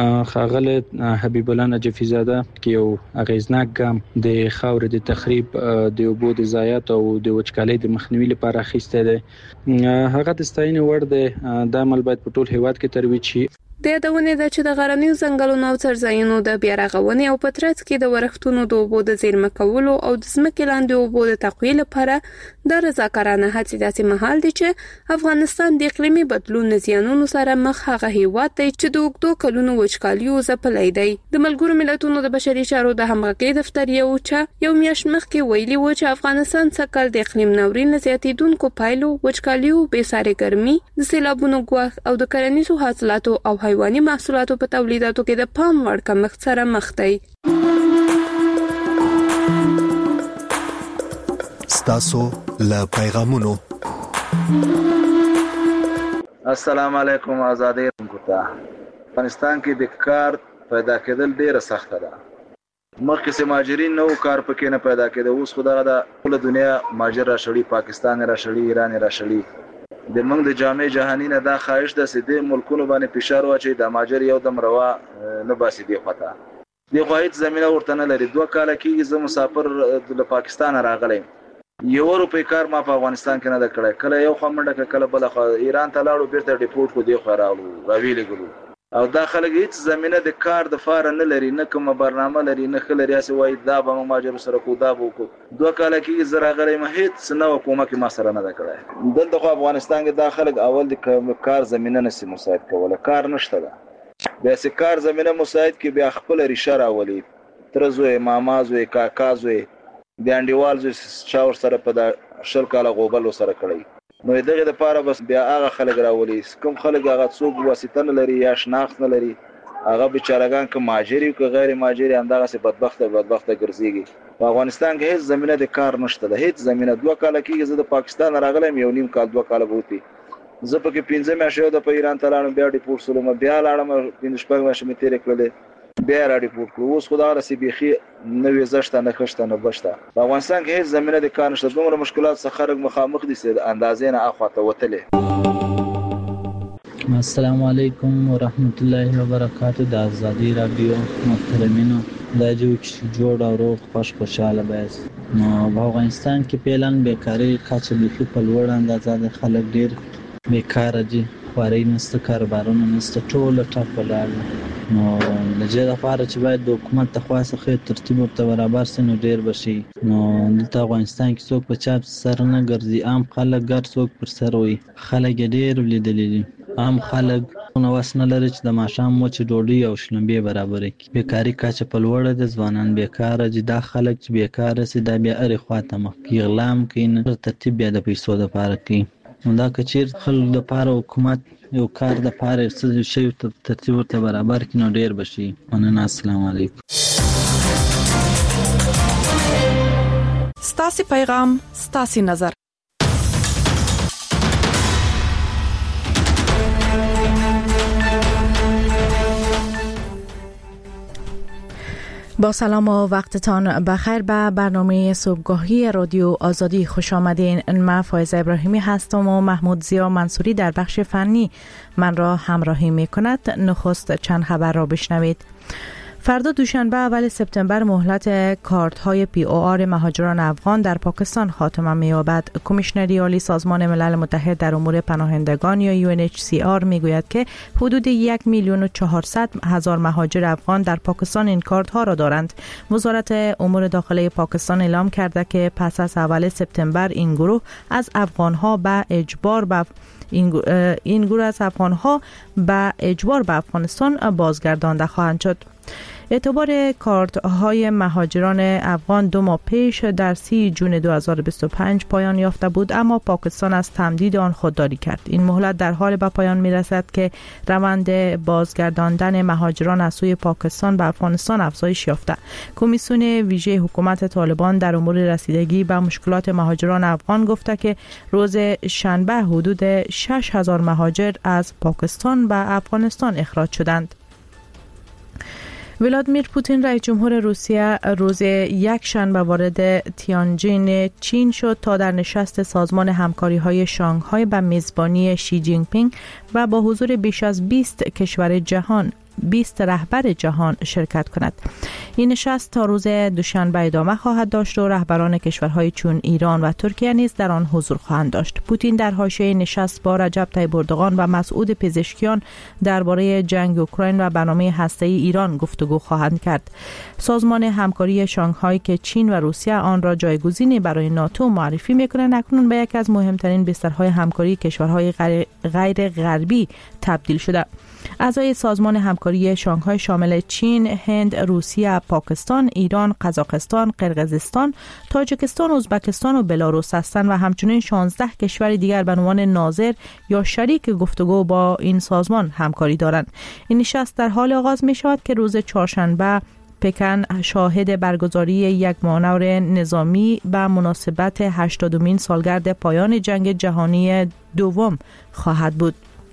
ښاغلی حبیب الله نجفی زاده کې یو اغیزناک ګام د خاورې د تخریب، د اوبو د ضایعات او د وچکالۍ د مخنیوي لپاره اخیسته ده. هغه د ستاینې وړ دی. دا عمل باید په ټول هیواد کې ترویج شي. د یادونې ده چې د غرنیو ځنګلونو او څړځایونو د بیا رغونې او په ترڅ کې د ورښتونو د اوبو د زیرمه کولو او د ځمکې لاندې اوبو د تقویې لپاره د رضاکارانه هڅې داسې مهال دي چې افغانستان د اقلیمي بدلون زیانونو سره مخ هغه هیواد دی چې د اوږدو کلونو وچکالیو ځپلی دی. د ملګرو ملتونو د بشري چارو د همغږۍ دفتر یو میاشت مخکې ویلي و چې افغانستان سږکال د اقلیم ناورین له زیاتېدونکو پایلو، وچکالیو، بېسارې ګرمي، د سیلابونو ګواښ او د کرنیزو حاصلاتو او حیواني محصولاتو په تولیداتو کې د پام وړ کمښت سره مخ دی. ستاسو له پیغامونو. السلام علیکم. آزادی رادیو. افغانستان کې د کار پیدا کېدل ډیره سخته ده. مخکې چې مهاجرین نو کار پکې نه پیدا کېده، اوس خو دغه د ټول دنیا مهاجر را شړي، پاکستان را شړي، ایران را شړي. د موږ د جامع جهانی نه دا خواهش ده چې د ملکونو باندې فشار واچي د مهاجر یو دم روا نه باسي دی خواته. دی خو هیڅ زمينه ورته نه لري. 2 کال کېږي زه مسافر د پاکستان راغلی. €1 کار ما په افغانستان کې نه ده کړی. کله یو خوا منډه کله بل خوا ایران ته لاړو، بیرته ډیپورټ کو دی خو راویلې ګلو. او دا خلک هیڅ زمينه د کار د فار نه لري، نه کومه برنامه لري، نه خلری اسي وای دا به مهاجر سره کو دا بو کو. 2 کال کې زرا غړې ما هیڅ نه حکومت کې ما سره نه ده کړی. دلته خو افغانستان کې دا خلک اول د کار زمينه نسي مساعد کوله، کار نشته ده. بیا سې کار زمينه مساعد کې بیا خپل ریشه راولي، ترزوې مامازوې کاکازوې د انډیوال زو شاور سره په 10 کال غوبل سره کړی. نو دغه د پاره بس بیا هغه خلک راولي. کوم خلک هغه څوک واسطه نه لري یا شناخت نه لري، هغه بیچارهګان که مهاجر او که غیر مهاجر همدغه سي بدبخته ګرځيږي. په افغانستان کې هیڅ زمينه د کار نشته ده، هیڅ زمينه. 2 کال کې زه د پاکستان راغلم، 1.5 کال 2 کال بوتي. زه پکې 15 میاشتې د پیران تلانو بیا ډیپورټ سولم، بیا لاړم 15 میاشتې تیر کړل، بیا را ډیپورټ کړو. اوس خدای راسي بيخي نوې زشته نه خشته نه بشته. په افغانستان کې هیڅ زمينه د کار نشته. دومره مشکلات څخه خلک مخامخ دي چې اندازې نه اخواته وتلې. السلام علیکم ورحمت الله وبرکاته. د آزادی رادیو محترمینو، دا جوړ او روغ خوشاله بس. نو په افغانستان کې پیلان بیکاری کچه بيخي په لوړ اندازه د خلک ډیر بیکاره دي. خواري نسته، کاروبارونه نسته، ټول ټاپ ولاړ. نو لږه لپاره چې باید د حکومت ته خاصه خیر ترتیب ورته برابر شي نو ډیر بشي. نو دلته افغانستان کې څوک په چاپ سر نه ګرځي، عام خلک ګر څوک پر سر وي. خلک ډیر لیدلې دي. عام خلک نو وسنه لري چې د ماشام مو چې ډوډۍ او شلمبې برابر کړي. بیکاری کچه په لوړه د ځوانان بیکاره دي. دا خلک چې بیکاره سي دا بیا اړ خواته مخ کې غلام کین ترتیب بیا د پیسو د پاره کوي. دا کچیر خلک د پاره حکومت یو کار د پاره څه شی ترتیب ورته برابر کړي نو ډیر بشي. مننه. السلام علیکم. ستاسو پیغام ستاسو نظر. با سلام و وقتتان بخیر به برنامه صبحگاهی رادیو آزادی خوش آمدین. من فایزه ابراهیمی هستم و محمود زیا منصوری در بخش فنی من را همراهی می کند. نخست چند خبر را بشنوید. فردا دوشنبه اول سپتامبر مهلت کارت‌های POR مهاجران افغان در پاکستان خاتمه می‌یابد. کمیشنری عالی سازمان ملل متحد در امور پناهندگان یا UNHCR می‌گوید که حدود 1,400,000 مهاجر افغان در پاکستان این کارت‌ها را دارند. وزارت امور داخلی پاکستان اعلام کرده که پس از اول سپتامبر این گروه از افغان‌ها به اجبار به افغانستان بازگردانده خواهند شد. اعتبار کارت های مهاجران افغان 2 ماه پیش در 30 جون 2025 پایان یافته بود، اما پاکستان از تمدید آن خودداری کرد. این مهلت در حال به پایان می رسد که روند بازگرداندن مهاجران از سوی پاکستان به افغانستان افزایش یافته. کمیسیون ویژه حکومت طالبان در امور رسیدگی به مشکلات مهاجران افغان گفته که روز شنبه حدود 6,000 مهاجر از پاکستان به افغانستان اخراج شدند. ولادیمیر پوتین رئیس جمهور روسیه روز یک شنبه وارد تیانجین چین شد تا در نشست سازمان همکاری‌های شانگهای به میزبانی شی جین پینگ و با حضور بیش از 20 رهبر جهان شرکت کند. این نشست تا روز دوشنبه ادامه خواهد داشت و رهبران کشورهای چون ایران و ترکیه نیز در آن حضور خواهند داشت. پوتین در حاشیه نشست با رجب طیب اردوغان و مسعود پزشکیان درباره جنگ اوکراین و برنامه هسته‌ای ایران گفتگو خواهند کرد. سازمان همکاری شانگهای که چین و روسیه آن را جایگزینی برای ناتو معرفی می‌کنند، اکنون به یکی از مهمترین بسترهای همکاری کشورهای غیر غربی تبدیل شده. اعضای سازمان همکاری شانگهای شامل چین، هند، روسیه، پاکستان، ایران، قزاقستان، قرقیزستان، تاجیکستان، ازبکستان و بلاروس هستند و همچنین 16 کشور دیگر به عنوان ناظر یا شریک گفتگو با این سازمان همکاری دارند. این نشست در حال آغاز می شود که روز چهارشنبه پکن شاهد برگزاری یک مانور نظامی به مناسبت 80مین سالگرد پایان جنگ جهانی دوم خواهد بود.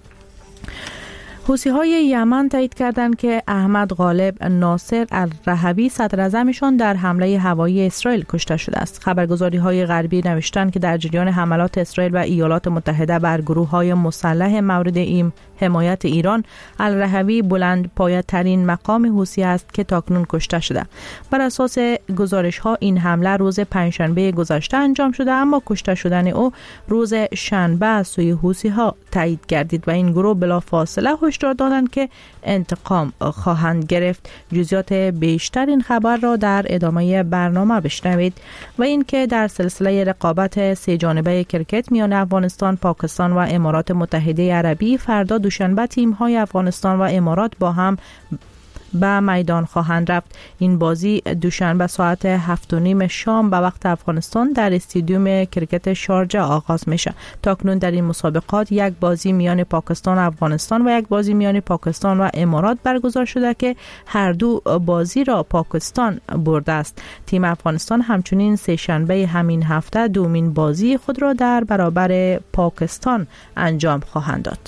حوثی‌های یمن تایید کردند که احمد غالب ناصر الرهوی صدراعظمشان در حمله هوایی اسرائیل کشته شده است. خبرگزاری‌های غربی نوشتند که در جریان حملات اسرائیل و ایالات متحده بر گروه‌های مسلح مورد حمایت ایران، الرهوی بلند پایه‌ترین مقام حوثی است که تاکنون کشته شده. بر اساس گزارش‌ها این حمله روز پنجشنبه گذشته انجام شده، اما کشته شدن او روز شنبه از سوی حوثی‌ها تایید گردید و این گروه بلافاصله هشدار دادند که انتقام خواهند گرفت. جزئیات بیشتر این خبر را در ادامه برنامه بشنوید. و اینکه در سلسله رقابت سه جانبه کرکت میان افغانستان، پاکستان و امارات متحده عربی فردا دوشنبه تیم‌های افغانستان و امارات با هم به میدان خواهند رفت. این بازی دوشنبه ساعت 7:30 شام به وقت افغانستان در استادیوم کرکت شارجه آغاز میشه. تاکنون در این مسابقات یک بازی میان پاکستان و افغانستان و یک بازی میان پاکستان و امارات برگزار شده که هر دو بازی را پاکستان برده است. تیم افغانستان همچنین سه شنبه همین هفته دومین بازی خود را در برابر پاکستان انجام خواهند داد.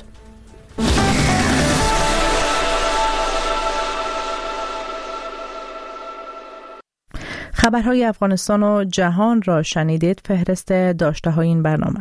خبرهای افغانستان و جهان را شنیدید. فهرست داشته های این برنامه.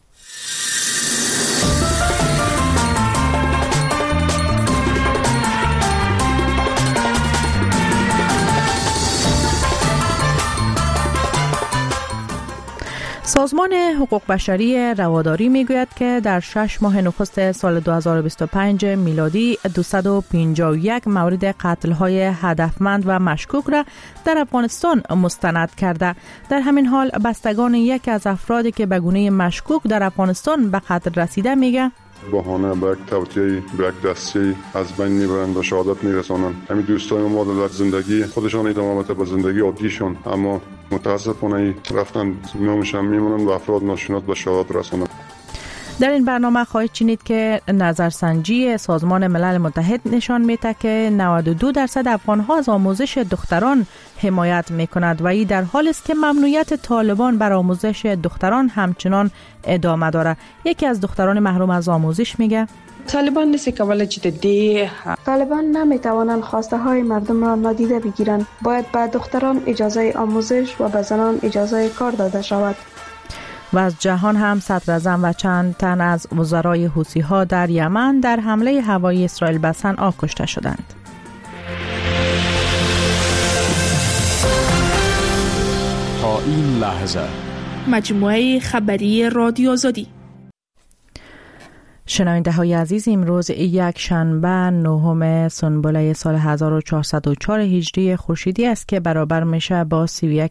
سازمان حقوق بشری رواداری میگوید که در 6 ماه نخست سال 2025 میلادی 251 مورد قتل‌های هدفمند و مشکوک را در افغانستان مستند کرده. در همین حال بستگان یکی از افرادی که به گونه مشکوک در افغانستان به قتل رسیده میگه بهانه به یک توطئه به یک دسته از بین میبرند و شهادت میرسانند. همین دوستای ما در زندگی خودشان ادامه بده به زندگی عادیشون، اما متاسفانه رفتن نامشان میمونن و افراد ناشناس به شهادت رسانند. در این برنامه خواهید شنید که نظرسنجی سازمان ملل متحد نشان میده که 92% افغان‌ها از آموزش دختران حمایت میکند و این در حالی است که ممنوعیت طالبان بر آموزش دختران همچنان ادامه داره. یکی از دختران محروم از آموزش میگه طالبان نیست کواله چیده طالبان نمیتوانند خواسته های مردم را نادیده بگیرند. باید به دختران اجازه آموزش و به زنان اجازه کار داده شود. و از جهان هم صدر اعظم و چند تن از وزرای حوثی ها در یمن در حمله هوایی اسرائیل به صنعا کشته شدند. تا این لحظه مجموعه خبری رادیو آزادی. شنونده های عزیز، امروز یک شنبه 9 سنبله سال 1404 هجری خورشیدی است که برابر میشه با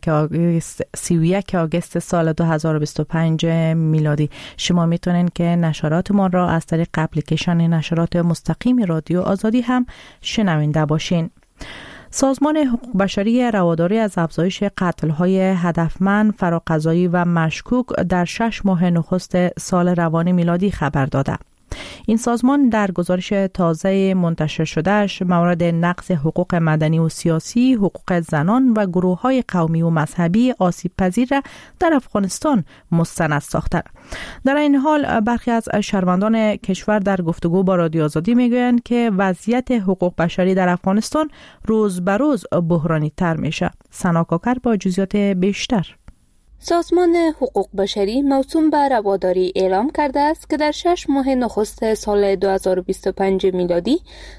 31 آگوست سال 2025 میلادی. شما میتونین که نشرات ما را از طریق اپلیکیشن نشرات مستقیم رادیو آزادی هم شنونده باشین. سازمان حقوق بشری رواداری از افزایش قتل‌های هدفمند، فراقضایی و مشکوک در 6 ماه نخست سال روان میلادی خبر داده. این سازمان در گزارش تازه منتشر شدهش مورد نقض حقوق مدنی و سیاسی، حقوق زنان و گروه‌های قومی و مذهبی آسیب پذیر را در افغانستان مستند ساخته. در این حال برخی از شهروندان کشور در گفتگو با رادیو آزادی میگویند که وضعیت حقوق بشری در افغانستان روز به روز بحرانی تر میشه. سنا کاکر با جزئیات بیشتر. سازمان حقوق بشری موسوم به رواداری اعلام کرده است که در 6 ماه نخست سال 2025 میلادی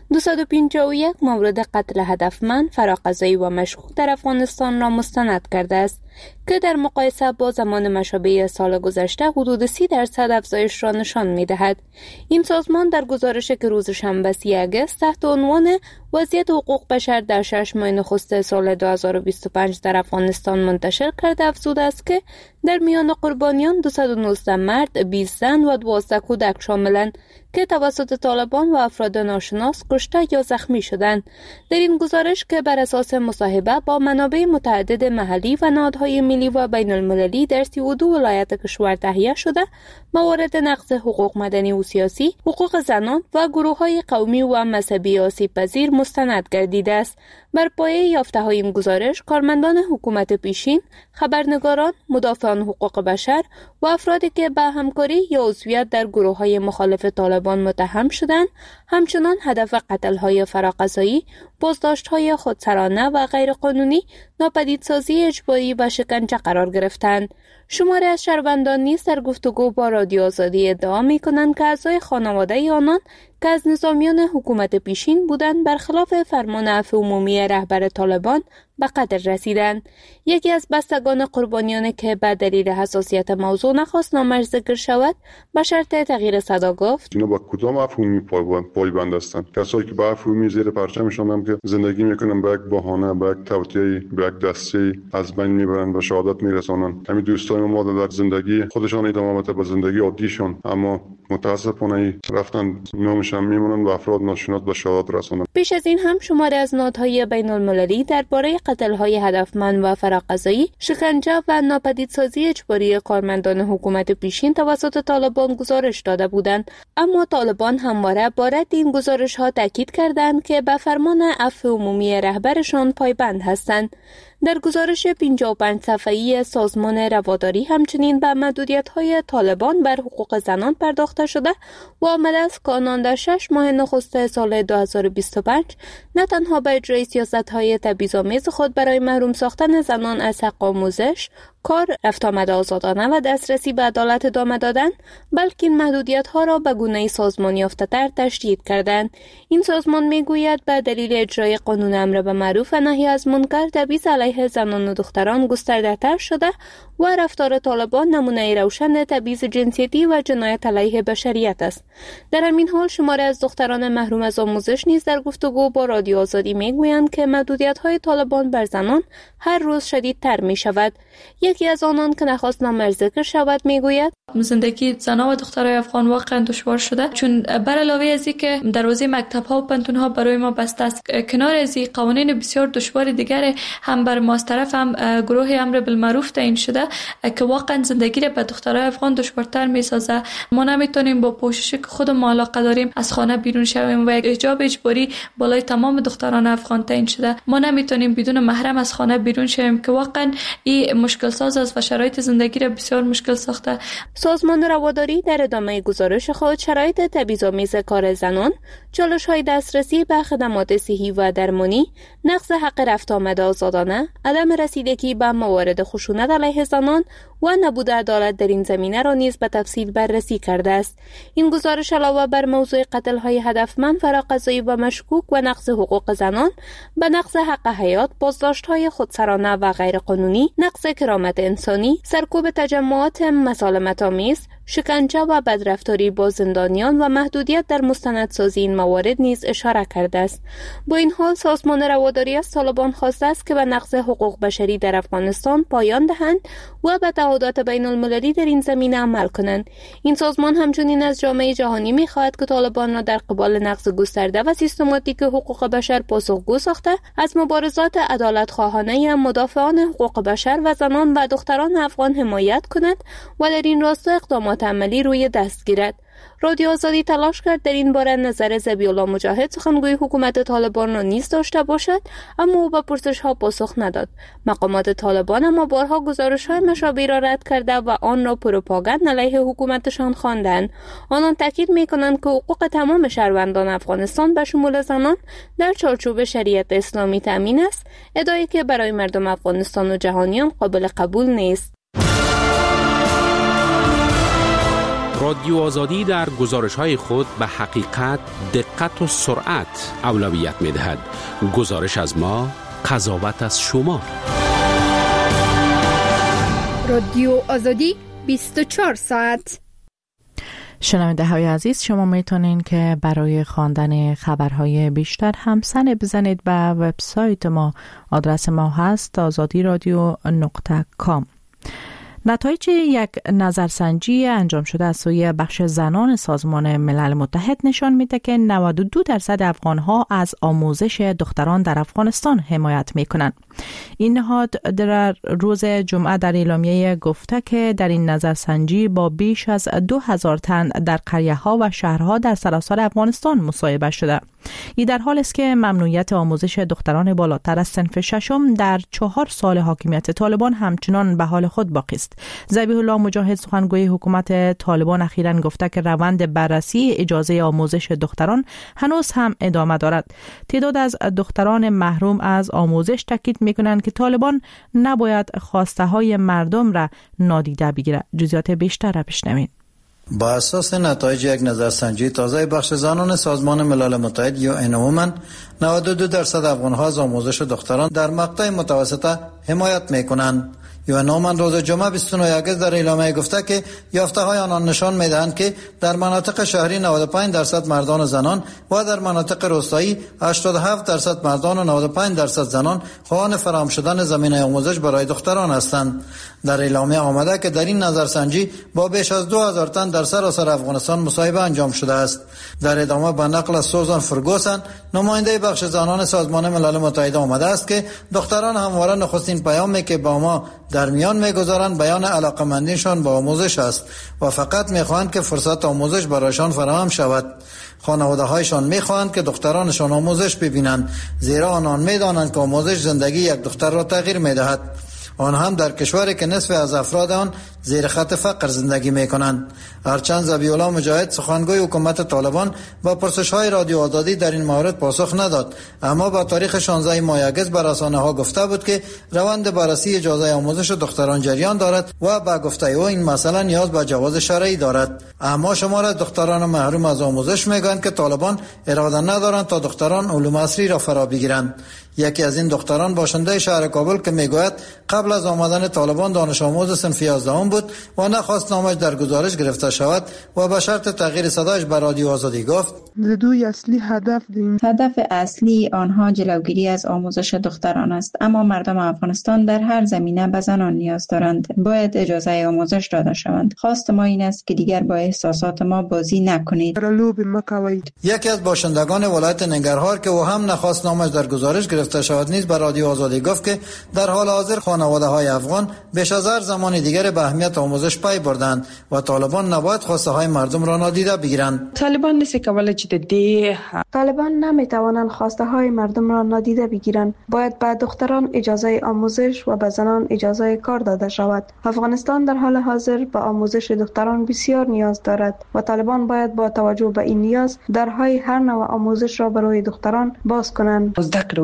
251 مورد قتل هدفمند، فراقضایی و مشکوک در افغانستان را مستند کرده است که در مقایسه با زمان مشابه سال گذشته حدود 30% افزایش را نشان می‌دهد. این سازمان در گزارشی که روز شنبه 30 آگوست تحت عنوان وضعیت حقوق بشر در 6 ماه نخست سال 2025 در افغانستان منتشر کرده افزوده است که در میان قربانیان 219 مرد، 20 زن و 12 کودک شاملند که توسط طالبان و افراد ناشناس کشته یا زخمی شدند. در این گزارش که بر اساس مصاحبه با منابع متعدد محلی و نهادهای ملی و بین المللی در 32 ولایت کشور تهیه شده، موارد نقض حقوق مدنی و سیاسی، حقوق زنان و گروه‌های قومی و مذهبی آسیب پذیر مستند گردیده است. بر پایه یافته‌های این گزارش، کارمندان حکومت پیشین، خبرنگاران، مدافعان حقوق بشر و افرادی که به همکاری یا عضویت در گروه‌های مخالف طالبان متهم شدند، همچنان هدف قتل‌های فراقضایی، بازداشت‌های خودسرانه و غیرقانونی، ناپدیدسازی اجباری و شکنجه قرار گرفتند. شماری از شهروندان نیز در گفتگو با رادیو آزادی ادعا می‌کنند که اعضای خانواده آنان که از نظامیان حکومت پیشین بودند برخلاف فرمان عفو عمومی رهبر طالبان به قتل رسیدند. یکی از بستگان قربانیان که به دلیل حساسیت موضوع نخواست نامش ذکر شود به شرط تغییر صدا گفت: اینا با کدام عفو عمومی پایبند هستند؟ کسایی که با عفو عمومی زیر پرچمشان هم که زندگی میکنن به یک بهانه، به یک توطئه، به یک دسته از بین میبرن و شهادت میرسانن. همین دوستای ما در زندگی خودشان ادامه بده به زندگی عادیشون، اما متاسفانه رفتن نامشان میمونن و افراد ناشناس به شهادت رسانن. پیش از این هم شماری از نهادهای بین المللی درباره قتل‌های هدفمند و فراقضایی، شکنجه و ناپدیدسازی اجباری کارمندان حکومت پیشین توسط طالبان گزارش داده بودند، اما طالبان همواره با رد این گزارش‌ها تاکید کردند که به فرمان عفو عمومی رهبرشان پایبند هستند. در گزارش 55 صفحه‌ای سازمان رواداری همچنین به محدودیت‌های طالبان بر حقوق زنان پرداخته شده و آمده است که آنان در 6 ماه نخست سال 2025 نه تنها به اجرای سیاست‌های تبعیض‌آمیز خود برای محروم ساختن زنان از حق آموزش، کار، رفت آمد آزادانه و دسترسی به عدالت ادامه دادند، بلکه این محدودیت‌ها را به گونه‌ای سازمان یافته‌تر تشدید کردند. این سازمان می‌گوید به دلیل اجرای قانون امر به معروف و نهی از منکر، تبعیض علیه زنان و دختران گسترده‌تر شده و رفتار طالبان نمونه روشن تبعیض جنسیتی و جنایت علیه بشریت است. در همین حال شماری از دختران محروم از آموزش نیز در گفتگو با رادیو آزادی می‌گویند که محدودیت‌های طالبان بر زنان هر روز شدیدتر می‌شود. یکی از آنان که نخواست نامش ذکر شود میگوید: زندگی زنان و دخترای افغان واقعا دشوار شده، چون بر علاوه از اینکه دروازه مکتب‌ها و پنتون‌ها برای ما بسته است، کنار از این قوانین بسیار دشوار دیگر هم بر ما از طرف هم گروه امر بالمعروف تعیین شده که واقعا زندگی را به دخترای افغان دشوارتر می‌سازه. ما نمیتونیم با پوششی که خود ما علاقه داریم از خانه بیرون شویم و یک حجاب اجباری بالای تمام دختران افغان تعیین شده. ما نمیتونیم بدون محرم از خانه بیرون شویم که واقعا این مشکل ساز است و شرایط زندگی را بسیار مشکل ساخته. سازمان رواداری در ادامه گزارش خود شرایط تبعیض‌آمیز کار زنان، چالش‌های دسترسی به خدمات صحی و درمانی، نقض حق رفت آمد آزادانه، عدم رسیدگی به موارد خشونت علیه زنان و نبود عدالت در این زمینه را نیز به تفصیل بررسی کرده است. این گزارش علاوه بر موضوع قتل‌های هدفمند، فراقضایی و مشکوک و نقض حقوق زنان، به نقض حق حیات، بازداشت‌های خودسرانه و غیرقانونی، نقض کرامت انسانی، سرکوب تجمعات مسالمت‌آمیز، شکنجه و بدرفتاری با زندانیان و محدودیت در مستندسازی این موارد نیز اشاره کرده است. با این حال سازمان رواداری از طالبان خواسته است که به نقض حقوق بشری در افغانستان پایان دهند و به تعهدات بین المللی در این زمینه عمل کنند. این سازمان همچنین از جامعه جهانی می‌خواهد که طالبان را در قبال نقض گسترده و سیستماتیک حقوق بشر پاسخگو ساخته از مبارزات عدالت‌خواهانه مدافعان حقوق بشر و زنان و دختران افغان حمایت کند و در این راستا اقدامات عملی روی دست گیرد. رادیو آزادی تلاش کرد در این باره نظر ذبیح‌الله مجاهد سخنگوی حکومت طالبان را نیز داشته باشد، اما او به پرسش‌ها پاسخ نداد. مقامات طالبان اما بارها گزارش‌های مشابه را رد کرده و آن را پروپاگاند علیه حکومتشان خواندند. آنان تاکید می‌کنند که حقوق تمام شهروندان افغانستان به شمول زنان در چارچوب شریعت اسلامی تامین است، ادعایی که برای مردم افغانستان و جهانیان قابل قبول نیست. رادیو آزادی در گزارش‌های خود به حقیقت، دقت و سرعت اولویت می‌دهد. گزارش از ما، قضاوت از شما. رادیو آزادی 24 ساعت. شنونده های عزیز، شما میتونین که برای خواندن خبرهای بیشتر هم سر بزنید به وبسایت ما. آدرس ما هست azadiradyo.com. نتایج یک نظرسنجی انجام شده از سوی بخش زنان سازمان ملل متحد نشان میده که 92% افغانها از آموزش دختران در افغانستان حمایت میکنند. این نهاد در روز جمعه در اعلامیه گفته که در این نظرسنجی با بیش از 2000 تن در قریه‌ها و شهرها در سراسر افغانستان مصاحبه شده. این در حالی است که ممنوعیت آموزش دختران بالاتر از صنف ششم در 4 سال حاکمیت طالبان همچنان به حال خود باقی است. ذبیح‌الله مجاهد سخنگوی حکومت طالبان اخیراً گفته که روند بررسی اجازه آموزش دختران هنوز هم ادامه دارد. تعداد از دختران محروم از آموزش تاکید می‌کنند که طالبان نباید خواسته های مردم را نادیده بگیرد. جزئیات بیشتر را بشنوید. با اساس نتایج یک نظرسنجی تازه بخش زنان سازمان ملل متحد UN Women 92% افغان‌ها از آموزش دختران در مقطع متوسطه حمایت می‌کنند. UN Women روز جمعه 29 آگوست در اعلامیه گفته که یافته‌های آنان نشان می‌دهند که در مناطق شهری 95% مردان و زنان و در مناطق روستایی 87% مردان و 95% زنان خواهان فراهم شدن زمینه آموزش برای دختران هستند. در اعلامیه آمده که در این نظرسنجی با بیش از 2000 تن در سراسر افغانستان مصاحبه انجام شده است. در ادامه به نقل از سوزان فرگوسن، نماینده بخش زنان سازمان ملل متحد آمده است که دختران همواره نخستین پیامی که با ما در میان میگذارند بیان علاقمندیشان به آموزش است و فقط میخواهند که فرصت آموزش برایشان فراهم شود. خانواده‌هایشان میخواهند که دخترانشان آموزش ببینند، زیرا آنان میدانند که آموزش زندگی یک دختر را تغییر میدهد. آن هم در کشوری که نصف از افراد آن زیر خط فقر زندگی میکنند. هرچند ذبیح‌الله مجاهد سخنگوی حکومت طالبان با پرسش‌های رادیو آزادی در این مورد پاسخ نداد، اما با تاریخ 16 ماه آگوست بر رسانه‌ها گفته بود که روند بررسی اجازه آموزش دختران جریان دارد و با گفته او این مسئله نیاز به جواز شرعی دارد. اما شمار از دختران محروم از آموزش میگویند که طالبان اراده ندارند تا دختران علوم عصری را فرا بگیرند. یکی از این دختران باشنده شهر کابل که میگوید قبل از آمدن طالبان دانش آموز صنف 11 بود بود و نخواست نامش در گزارش گرفته شود و به شرط تغییر صدایش به رادیو آزادی گفت دوی اصلی هدف اصلی آنها جلوگیری از آموزش دختران است، اما مردم افغانستان در هر زمینه به زنان نیاز دارند. باید اجازه آموزش داده شوند. خواست ما این است که دیگر با احساسات ما بازی نکنید. یکی از باشندگان ولایت ننگرهار که او هم نخواست نامش در گزارش گرفته شود نیز به رادیو آزادی گفت که در حال حاضر خانواده‌های افغان بیش از هر زمان دیگر به اهمیت آموزش پی بردند و طالبان نباید خواسته های مردم را نادیده بگیرند. طالبان نیست که طالبان نمیتوانند خواسته های مردم را نادیده بگیرند. باید به دختران اجازه آموزش و به زنان اجازه کار داده شود. افغانستان در حال حاضر به آموزش دختران بسیار نیاز دارد و طالبان باید با توجه به این نیاز درهای هر نوع آموزش را برای دختران باز کنند.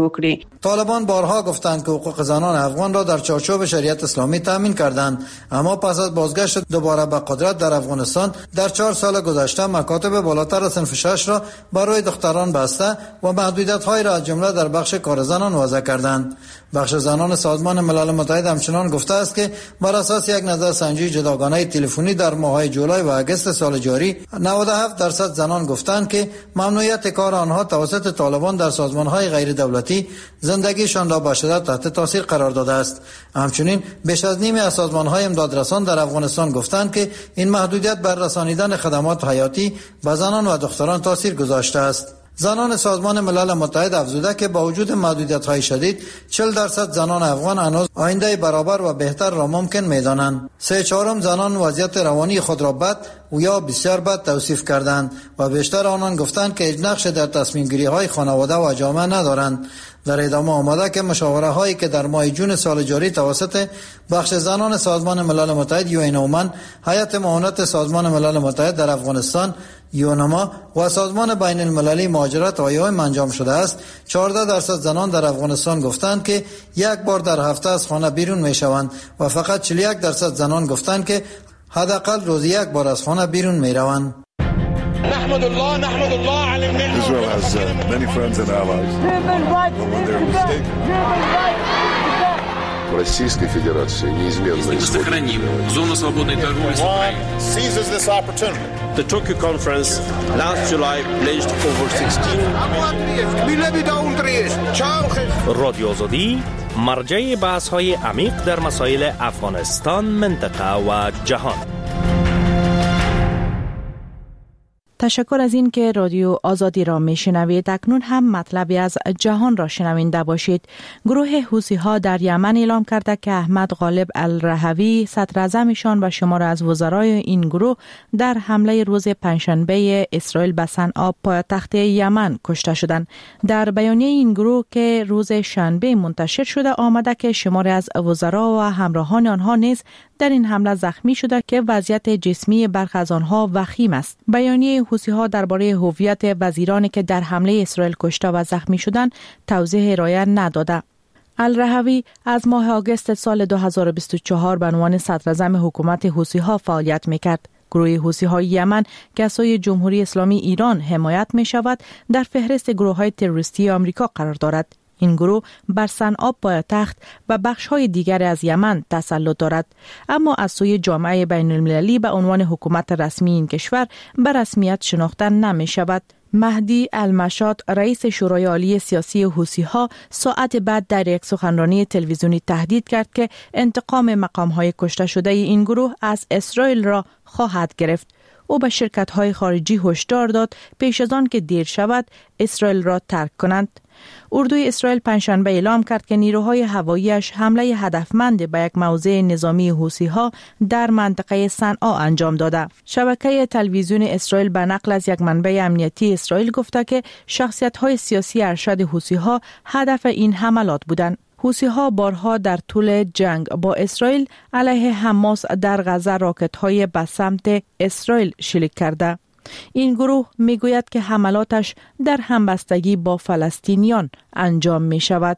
طالبان بارها گفتند که حقوق زنان افغان را در چارچوب شریعت اسلامی تامین کردند، اما پس از بازگشت دوباره به قدرت در افغانستان در 4 سال گذشته مکاتب بالاتر از صنف 6 را برای دختران بسته و محدودیت‌های را از جمله در بخش کار زنان وضع کردند. بخش زنان سازمان ملل متحد همچنان گفته است که بر اساس یک نظرسنجی جداگانه تلفنی در ماه‌های جولای و اگست سال جاری 97% زنان گفتند که ممنوعیت کار آنها توسط طالبان در سازمان‌های غیر دولتی زندگیشان را به شدت تحت تاثیر قرار داده است. همچنین بیش از نیمی از سازمان‌های امدادرسان در افغانستان گفتند که این محدودیت بر رسانیدن خدمات حیاتی به زنان و دختران تاثیر گذاشته است. زنان سازمان ملل متحد افزوده که با وجود محدودیت‌های شدید 40% زنان افغان هنوز آینده برابر و بهتر را ممکن می‌دانند. 3/4 زنان وضعیت روانی خود را بد و یا بسیار بد توصیف کردند و بیشتر آنان گفتند که هیچ نقش در تصمیم‌گیری‌های خانواده و جامعه ندارند. در ادامه آمده که مشاوره‌هایی که در ماه جون سال جاری توسط بخش زنان سازمان ملل متحد یو ان هیئت معاونت سازمان ملل متحد در افغانستان یونما و سازمان بین المللی مهاجرت آیوم انجام شده است، 14% زنان در افغانستان گفتند که یک بار در هفته از خانه بیرون میشوند و فقط 41% زنان گفتند که حداقل روزی یک بار از خانه بیرون میروند. نحمد الله على النعمة. Israel has many friends and allies. When they're mistaken. Российской Федерации неизменно сохраним зону свободной торговли с Украиной. Seizes this opportunity. The Tokyo conference last July pledged over 16 رادیو آزادی مرجع بحث‌های عمیق در مسائل افغانستان، منطقه و جهان. تشکر از این که رادیو آزادی را میشنوید. اکنون هم مطلبی از جهان را شنونده باشید. گروه حوثی‌ها در یمن اعلام کرده که احمد غالب الرهوی صدراعظمشان و شمار از وزرای این گروه در حمله روز پنجشنبه اسرائیل به صنعا پایتخت یمن کشته شدند. در بیانیه این گروه که روز شنبه منتشر شده آمده که شمار از وزرا و همراهان آنها نیز در این حمله زخمی شده که وضعیت جسمی برخی از آنها وخیم است. بیانیه حوثی‌ها درباره هویت وزیرانی که در حمله اسرائیل کشته و زخمی شدند توضیح ارائه نداده. الرهوی از ماه آگوست سال 2024 به عنوان صدراعظم حکومت حوثی‌ها فعالیت می‌کرد. گروه حوثی‌های یمن که از سوی جمهوری اسلامی ایران حمایت می‌شود در فهرست گروه‌های تروریستی آمریکا قرار دارد. این گروه بر صنعا پایتخت و بخش‌های دیگر از یمن تسلط دارد، اما از سوی جامعه بین المللی به عنوان حکومت رسمی این کشور به رسمیت شناخته نمی شود. مهدی المشاط رئیس شورای عالی سیاسی حوثی‌ها ساعت بعد در یک سخنرانی تلویزیونی تهدید کرد که انتقام مقام‌های کشته شده این گروه از اسرائیل را خواهد گرفت. او به شرکت‌های خارجی هشدار داد پیش از آن که دیر شود اسرائیل را ترک کنند. اردوی اسرائیل پنجشنبه اعلام کرد که نیروهای هوایی‌اش حمله هدفمند به یک موضع نظامی حوثی‌ها در منطقه صنعا انجام داده. شبکه تلویزیون اسرائیل به نقل از یک منبع امنیتی اسرائیل گفته که شخصیت‌های سیاسی ارشد حوثی‌ها هدف این حملات بودند. حوثی‌ها بارها در طول جنگ با اسرائیل علیه حماس در غزه راکت‌های به سمت اسرائیل شلیک کرده. این گروه میگوید که حملاتش در همبستگی با فلسطینیان انجام می شود.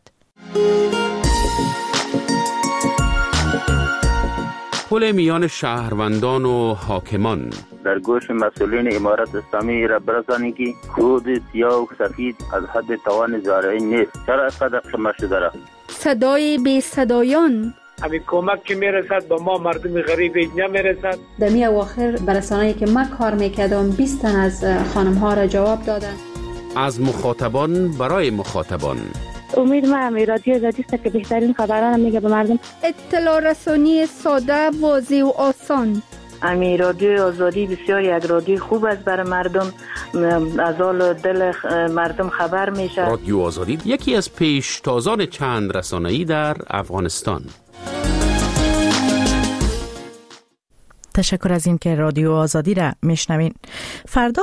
پل میان شهروندان و حاکمان در گوش مسئولین امارت اسلامی را برسانید که خود سیاه و سفید از حد توان زارعین نیست. چرا اینقدر شما شده را؟ صدای بی صدایان همین کمک که میرسد به ما مردم غریب نمیرسد. در می اواخر برسانه‌ای که ما کار میکردم 20 تن از خانم ها را جواب دادن. از مخاطبان برای مخاطبان. امید ما رادیو آزادی است که بهترین خبران میگه به مردم. اطلاع رسانی ساده، واضح و آسان. رادیو آزادی بسیار یک رادیو خوب است برای مردم، از حال دل مردم خبر میشه. رادیو آزادی یکی از پیشتازان چند رسانه‌ای در افغانستان. تشکر از این که رادیو آزادی را میشنوین. فردا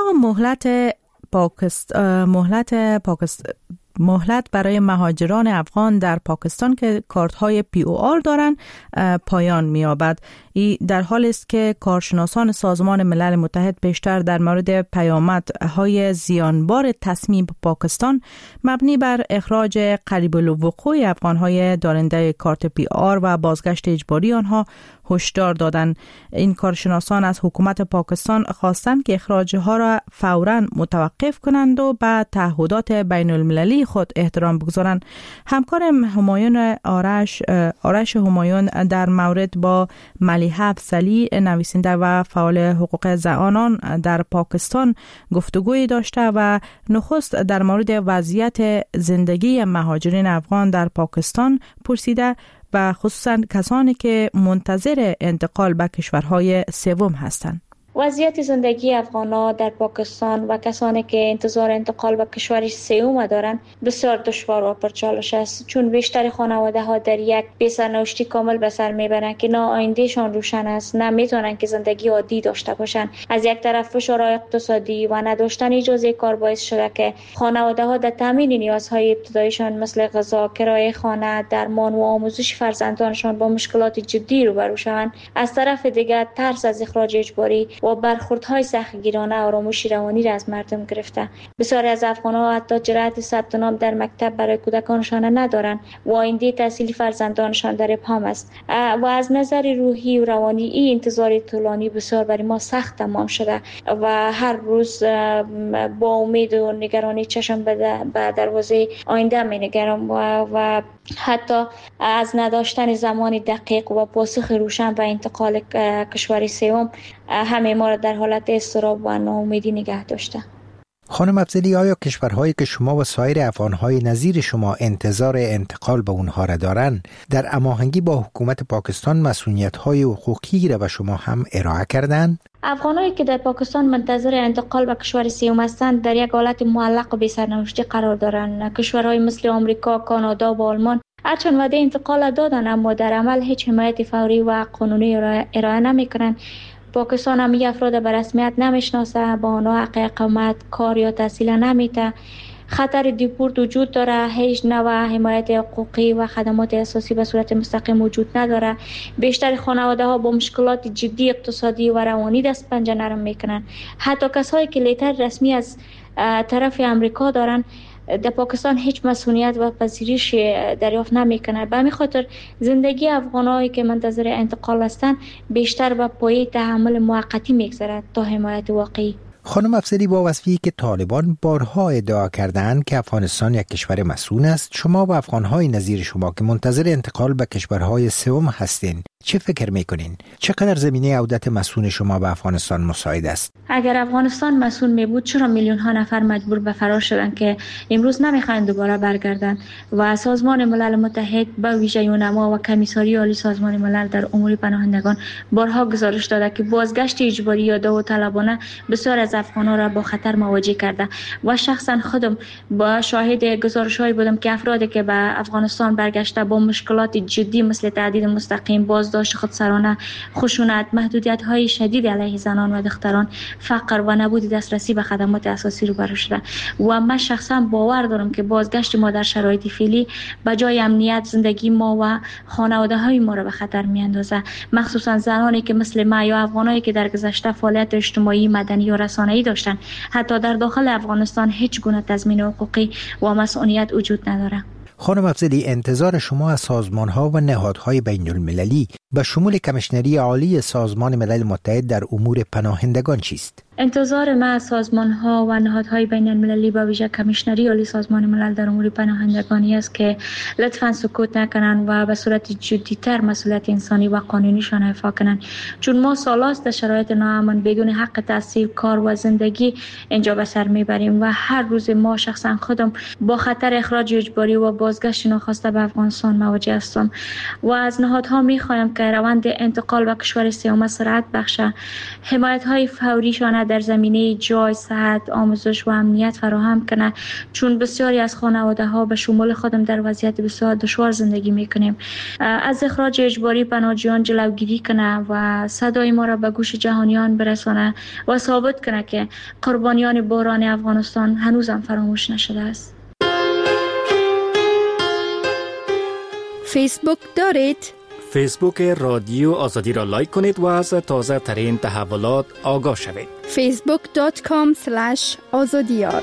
مهلت برای مهاجران افغان در پاکستان که کارت‌های POR دارند پایان می‌یابد. این در حالی است که کارشناسان سازمان ملل متحد بیشتر در مورد پیامدهای زیانبار تصمیم پاکستان مبنی بر اخراج قریب الوقوع افغان‌های دارنده کارت POR و بازگشت اجباری آنها هشدار دادند. این کارشناسان از حکومت پاکستان خواستند که اخراجها را فوراً متوقف کنند و به تعهدات بین المللی خود احترام بگذارند. همکارم همایون آرش همایون در مورد با ملیحه افضلی نویسنده و فعال حقوق زنان در پاکستان گفتگوی داشته و نخست در مورد وضعیت زندگی مهاجرین افغان در پاکستان پرسیده و خصوصا کسانی که منتظر انتقال به کشورهای سوم هستند. وضعیت زندگی افغان‌ها در پاکستان و کسانی که انتظار انتقال به کشور سوم دارند بسیار دشوار و پرچالش است، چون بیشتر خانواده‌ها در یک بی‌سرنوشتی کامل به سر میبرند که نه آیندهشان روشن است، نه میتونن که زندگی عادی داشته باشند. از یک طرف فشارهای اقتصادی و نداشتن اجازه کار باعث شده که خانواده‌ها در تامین نیازهای ابتداییشان مثل غذا، کرایه خانه، درمان و آموزش فرزندانشان با مشکلات جدی روبرو شوند. از طرف دیگر ترس از اخراج اجباری و برخوردهای سختگیرانه آرامش روانی را از مردم گرفته. بسیاری از افغان‌ها حتی جرأت ثبت نام در مکتب برای کودکانشان ندارند و آینده تحصیلی فرزندانشان در ابهام است. و از نظر روحی و روانی این انتظار طولانی بسیار برای ما سخت تمام شده و هر روز با امید و نگرانی چشم به دروازه آینده می‌نگرم و حتی از نداشتن زمان دقیق و پاسخ روشن به انتقال کشور سوم همه ما را در حالت اضطراب و ناامیدی نگه داشته. خانم افضلی، آیا کشورهایی که شما و سایر افغانهای نظیر شما انتظار انتقال به اونها را دارند در هماهنگی با حکومت پاکستان مسئولیت‌های حقوقی را به شما هم ارائه کردند؟ افغانایی که در پاکستان منتظر انتقال به کشور سوم هستند در یک حالت معلق و بی‌سرنوشتی قرار دارند. کشورهای مثل آمریکا، کانادا و آلمان هرچند وعده انتقال دادند اما در عمل هیچ حمایت فوری و قانونی ارائه نمی‌کنند. پاکستان هم افراد به رسمیت نمیشناسه، با آنها حق اقامت، کار یا تحصیل نمیده. خطر دیپورت وجود داره، هیچ نوع حمایت حقوقی و خدمات اساسی به صورت مستقیم وجود نداره. بیشتر خانواده ها با مشکلات جدی اقتصادی و روانی دست پنجه نرم میکنن. حتی کسایی که لیتر رسمی از طرف امریکا دارن در پاکستان هیچ مسئولیت و پذیرش دریافت نمیکنه. به همین خاطر زندگی افغانایی که منتظر انتقال هستند بیشتر به پایه تحمل موقتی میگذرد تا حمایت واقعی. خانم افضلی، با وصفی که طالبان بارها ادعا کردند که افغانستان یک کشور مسئول است، شما و افغانهای نظیر شما که منتظر انتقال به کشورهای سوم هستین چه فکر میکنین؟ چقدر زمینه عودت مسئول شما به افغانستان مساعد است؟ اگر افغانستان مسئول می بود چرا میلیون ها نفر مجبور به فرار شدند که امروز نمیخواهند دوباره برگردند؟ و سازمان ملل متحد به ویژه یونما و کمیساری عالی سازمان ملل در امور پناهندگان بارها گزارش داده که بازگشت اجباری یا داوطلبانه بسیار از افغانان را با خطر مواجه کرده و شخصا خودم با شاهد گزارش‌هایی بودم که افرادی که به افغانستان برگشته با مشکلات جدی مثل تعدید مستقیم، بازداشت خودسرانه، خشونت، محدودیت‌های شدید علیه زنان و دختران، فقر و نبود دسترسی به خدمات اساسی روبرو شده و من شخصا باور دارم که بازگشت ما در شرایط فعلی به جای امنیت زندگی ما و خانواده‌های ما را به خطر می‌اندازه، مخصوصا زنانی که مثل ما یا افغانایی که در گذشته فعالیت اجتماعی، مدنی و رسانه‌ای داشتن. حتی در داخل افغانستان هیچ گونه تضمین حقوقی و مسئولیت وجود نداره. خانم افضلی، انتظار شما از سازمان‌ها و نهادهای بین‌المللی به شمول کمیشنری عالی سازمان ملل متحد در امور پناهندگان چیست؟ انتظار ما از سازمان‌ها و نهادهای بین‌المللی با ویژه کمیشنری عالی سازمان ملل در امور پناهندگانی است که لطفاً سکوت نکنند و به صورت جدی‌تر مسئولیت انسانی و قانونیشان ایفا کنند، چون ما سالاست در شرایط ناامن بدون حق تحصیل، کار و زندگی اینجا به سر میبریم و هر روز ما شخصا خودم با خطر اخراج اجباری و بازگشت ناخواسته به افغانستان مواجه هستم و از نهادها می‌خوایم که روند انتقال به کشور سوم سرعت بخشه، حمایت‌های فوریشان در زمینه جای، صحت، آموزش و امنیت فراهم کنه، چون بسیاری از خانواده‌ها به شمول خودم در وضعیت بسیار دشوار زندگی میکنیم. از اخراج اجباری پناهجویان جلوگیری کنه و صدای ما را به گوش جهانیان برسانه و ثابت کنه که قربانیان بحران افغانستان هنوزم فراموش نشده است. فیسبوک دارید؟ فیسبوک رادیو آزادی را لایک کنید و از تازه ترین تحولات آگاه شوید. facebook.com/azadiyar.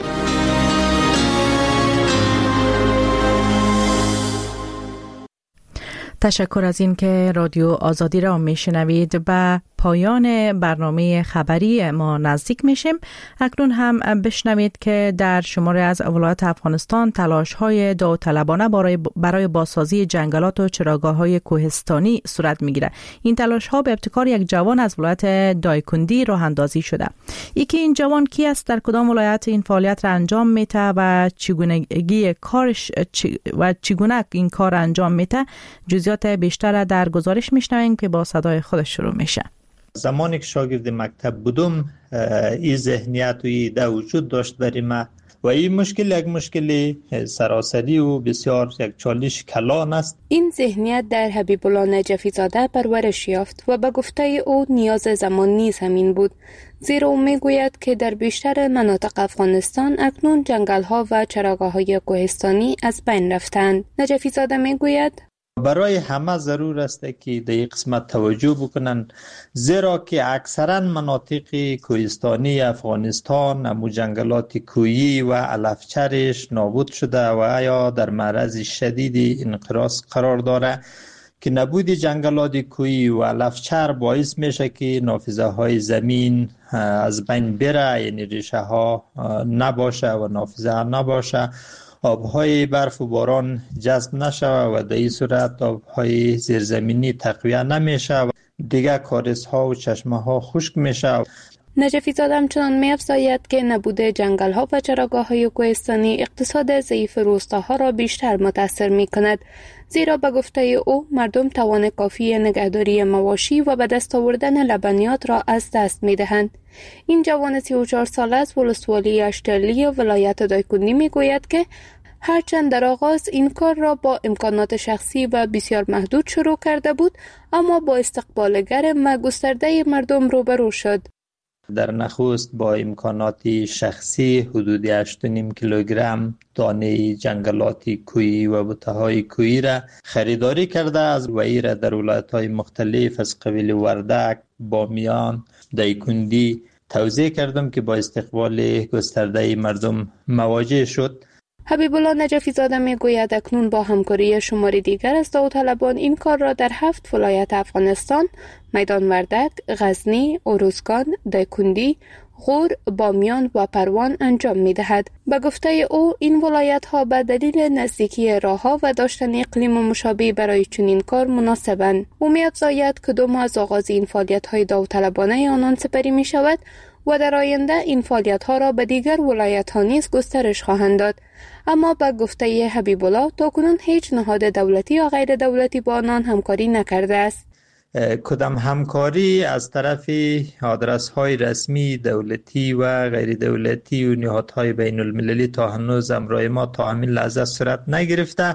تشکر از این که رادیو آزادی را میشنوید. به پایان برنامه خبری ما نزدیک میشیم. اکنون هم بشنوید که در شماری از ولایات افغانستان تلاش‌های داوطلبانه برای بازسازی جنگلات و چراگاه‌های کوهستانی صورت میگیره. این تلاش‌ها به ابتکار یک جوان از ولایت دایکندی راه اندازی شده. یکی این جوان کی است، در کدام ولایت این فعالیت را انجام میده و چگونگی کارش و چگونه این کار انجام میده، جزئیات بیشتر در گزارش میشنویم که با صدای خودش شروع میشه. زمانی که شاگرد مکتب بودم این ذهنیت و ایده وجود داشت برای من و این مشکل یک مشکل سراسری و بسیار یک چالش کلان است. این ذهنیت در حبیب الله نجفی زاده پرورش یافت و به گفته او نیاز زمان نیز همین بود، زیرا او میگوید که در بیشتر مناطق افغانستان اکنون جنگل‌ها و چراگاه‌های کوهستانی از بین رفتند. نجفی زاده میگوید برای همه ضرور است که در این قسمت توجه بکنن، زیرا که اکثرا مناطق کوهستانی افغانستان امو جنگلات کوهی و علفچرش نابود شده و یا در معرض شدید انقراض قرار داره که نبود جنگلات کوهی و علفچر باعث میشه که نافذه های زمین از بین بره، یعنی ریشه ها نباشه و نافذه نباشه، آبهای برف و باران جذب نشه و در این صورت آبهای زیرزمینی تقویه نمیشه و دیگه کارزها و چشمه ها خشک میشه. نجفی زاده همچنان می‌افزاید که نبود جنگل‌ها و چراگاه‌های کوهستانی اقتصاد ضعیف روستاها را بیشتر متاثر می‌کند، زیرا به گفته او مردم توان کافی نگهداری مواشی و به دست آوردن لبنیات را از دست می‌دهند. این جوان 34 ساله از ولسوالی اشترلی ولایت دایکندی می‌گوید که هرچند در آغاز این کار را با امکانات شخصی و بسیار محدود شروع کرده بود، اما با استقبال گرم و گسترده مردم روبرو شد. در نخست با امکانات شخصی حدود 8.5 کیلوگرم دانه جنگلات کوهی و بوته‌های کوهی را خریداری کرده از وی را در ولایت‌های مختلف از قبیل وردک، بامیان، دایکندی توزیع کردم که با استقبال گسترده مردم مواجه شد. حبیب الله نجفی زاده میگوید اکنون با همکاری شماری دیگر از داوطلبان این کار را در 7 ولایت افغانستان، میدان وردک، غزنی، اروزگان، دایکندی، غور، بامیان و پروان انجام می‌دهد. به گفته او این ولایت‌ها به دلیل نزدیکی راه‌ها و داشتن اقلیم مشابه برای چنین کار مناسبند. او می‌افزاید که 2 ماه از آغاز این فعالیت‌های داوطلبانه آنان سپری می‌شود و در آینده این فعالیت‌ها را به دیگر ولایت‌ها نیز گسترش خواهند داد. اما به گفته حبیب الله تاکنون هیچ نهاد دولتی یا غیر دولتی با آنان همکاری نکرده است. کدام همکاری از طرف آدرس‌های رسمی دولتی و غیر دولتی و نهادهای بین المللی تا هنوز امرای ما تا همین لحظه صورت نگرفته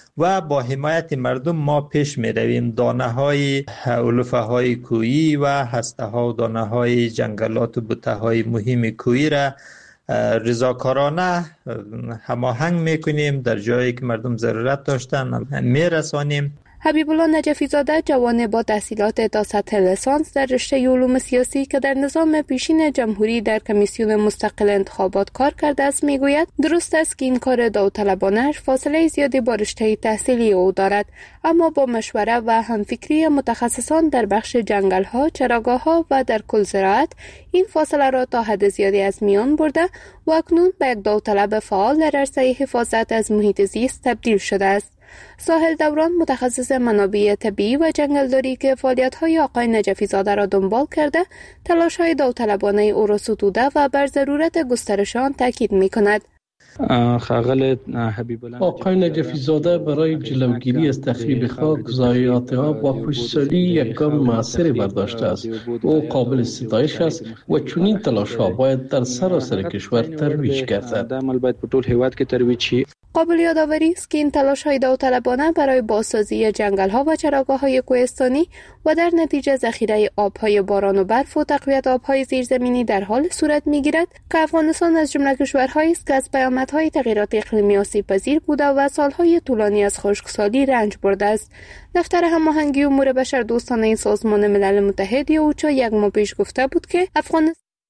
و با حمایت مردم ما پیش می رویم. دانه های علوفه های کوهی و هسته ها و دانه های جنگلات و بوته های مهم کوهی را رضاکارانه هماهنگ میکنیم، در جایی که مردم ضرورت داشتن میرسانیم. حبیب الله نجفی زاده جوان با تحصیلات تا سطح لیسانس در رشته علوم سیاسی که در نظام پیشین جمهوری در کمیسیون مستقل انتخابات کار کرده است میگوید درست است که این کار داوطلبانه فاصله زیادی با رشته تحصیلی او دارد، اما با مشوره و همفکری متخصصان در بخش جنگل‌ها، چراگاه‌ها و در کل زراعت این فاصله را تا حد زیادی از میان برده و اکنون به یک داوطلب فعال در عرصه حفاظت از محیط زیست تبدیل شده است. ساحل دوران متخصص منابع طبیعی و جنگلداری که فعالیت‌های آقای نجفی زاده را دنبال کرده، تلاش‌های داوطلبانه او را ستوده و بر ضرورت گسترش آن تاکید می‌کند. آقای نجفی زاده برای جلوگیری از تخریب خاک، ضایعات آب و خشکسالی یک گام موثری برداشته است. او قابل ستایش است و چنین تلاش‌ها باید در سراسر کشور ترویج گردد. قابل یادآوری است که این تلاش‌های داوطلبانه برای بازسازی جنگل‌ها و چراگاه‌های کوهستانی و در نتیجه ذخیره آب‌های باران و برف و تقویت آب‌های زیرزمینی در حال صورت می‌گیرد که افغانستان از جمله کشورهایی است که از پیامدهای تغییرات اقلیمی آسیب‌پذیر بوده و سال‌های طولانی از خشکسالی رنج برده است. دفتر هماهنگی امور بشردوستانه سازمان ملل متحد اوچا یک ماه پیش گفته بود که افغانستان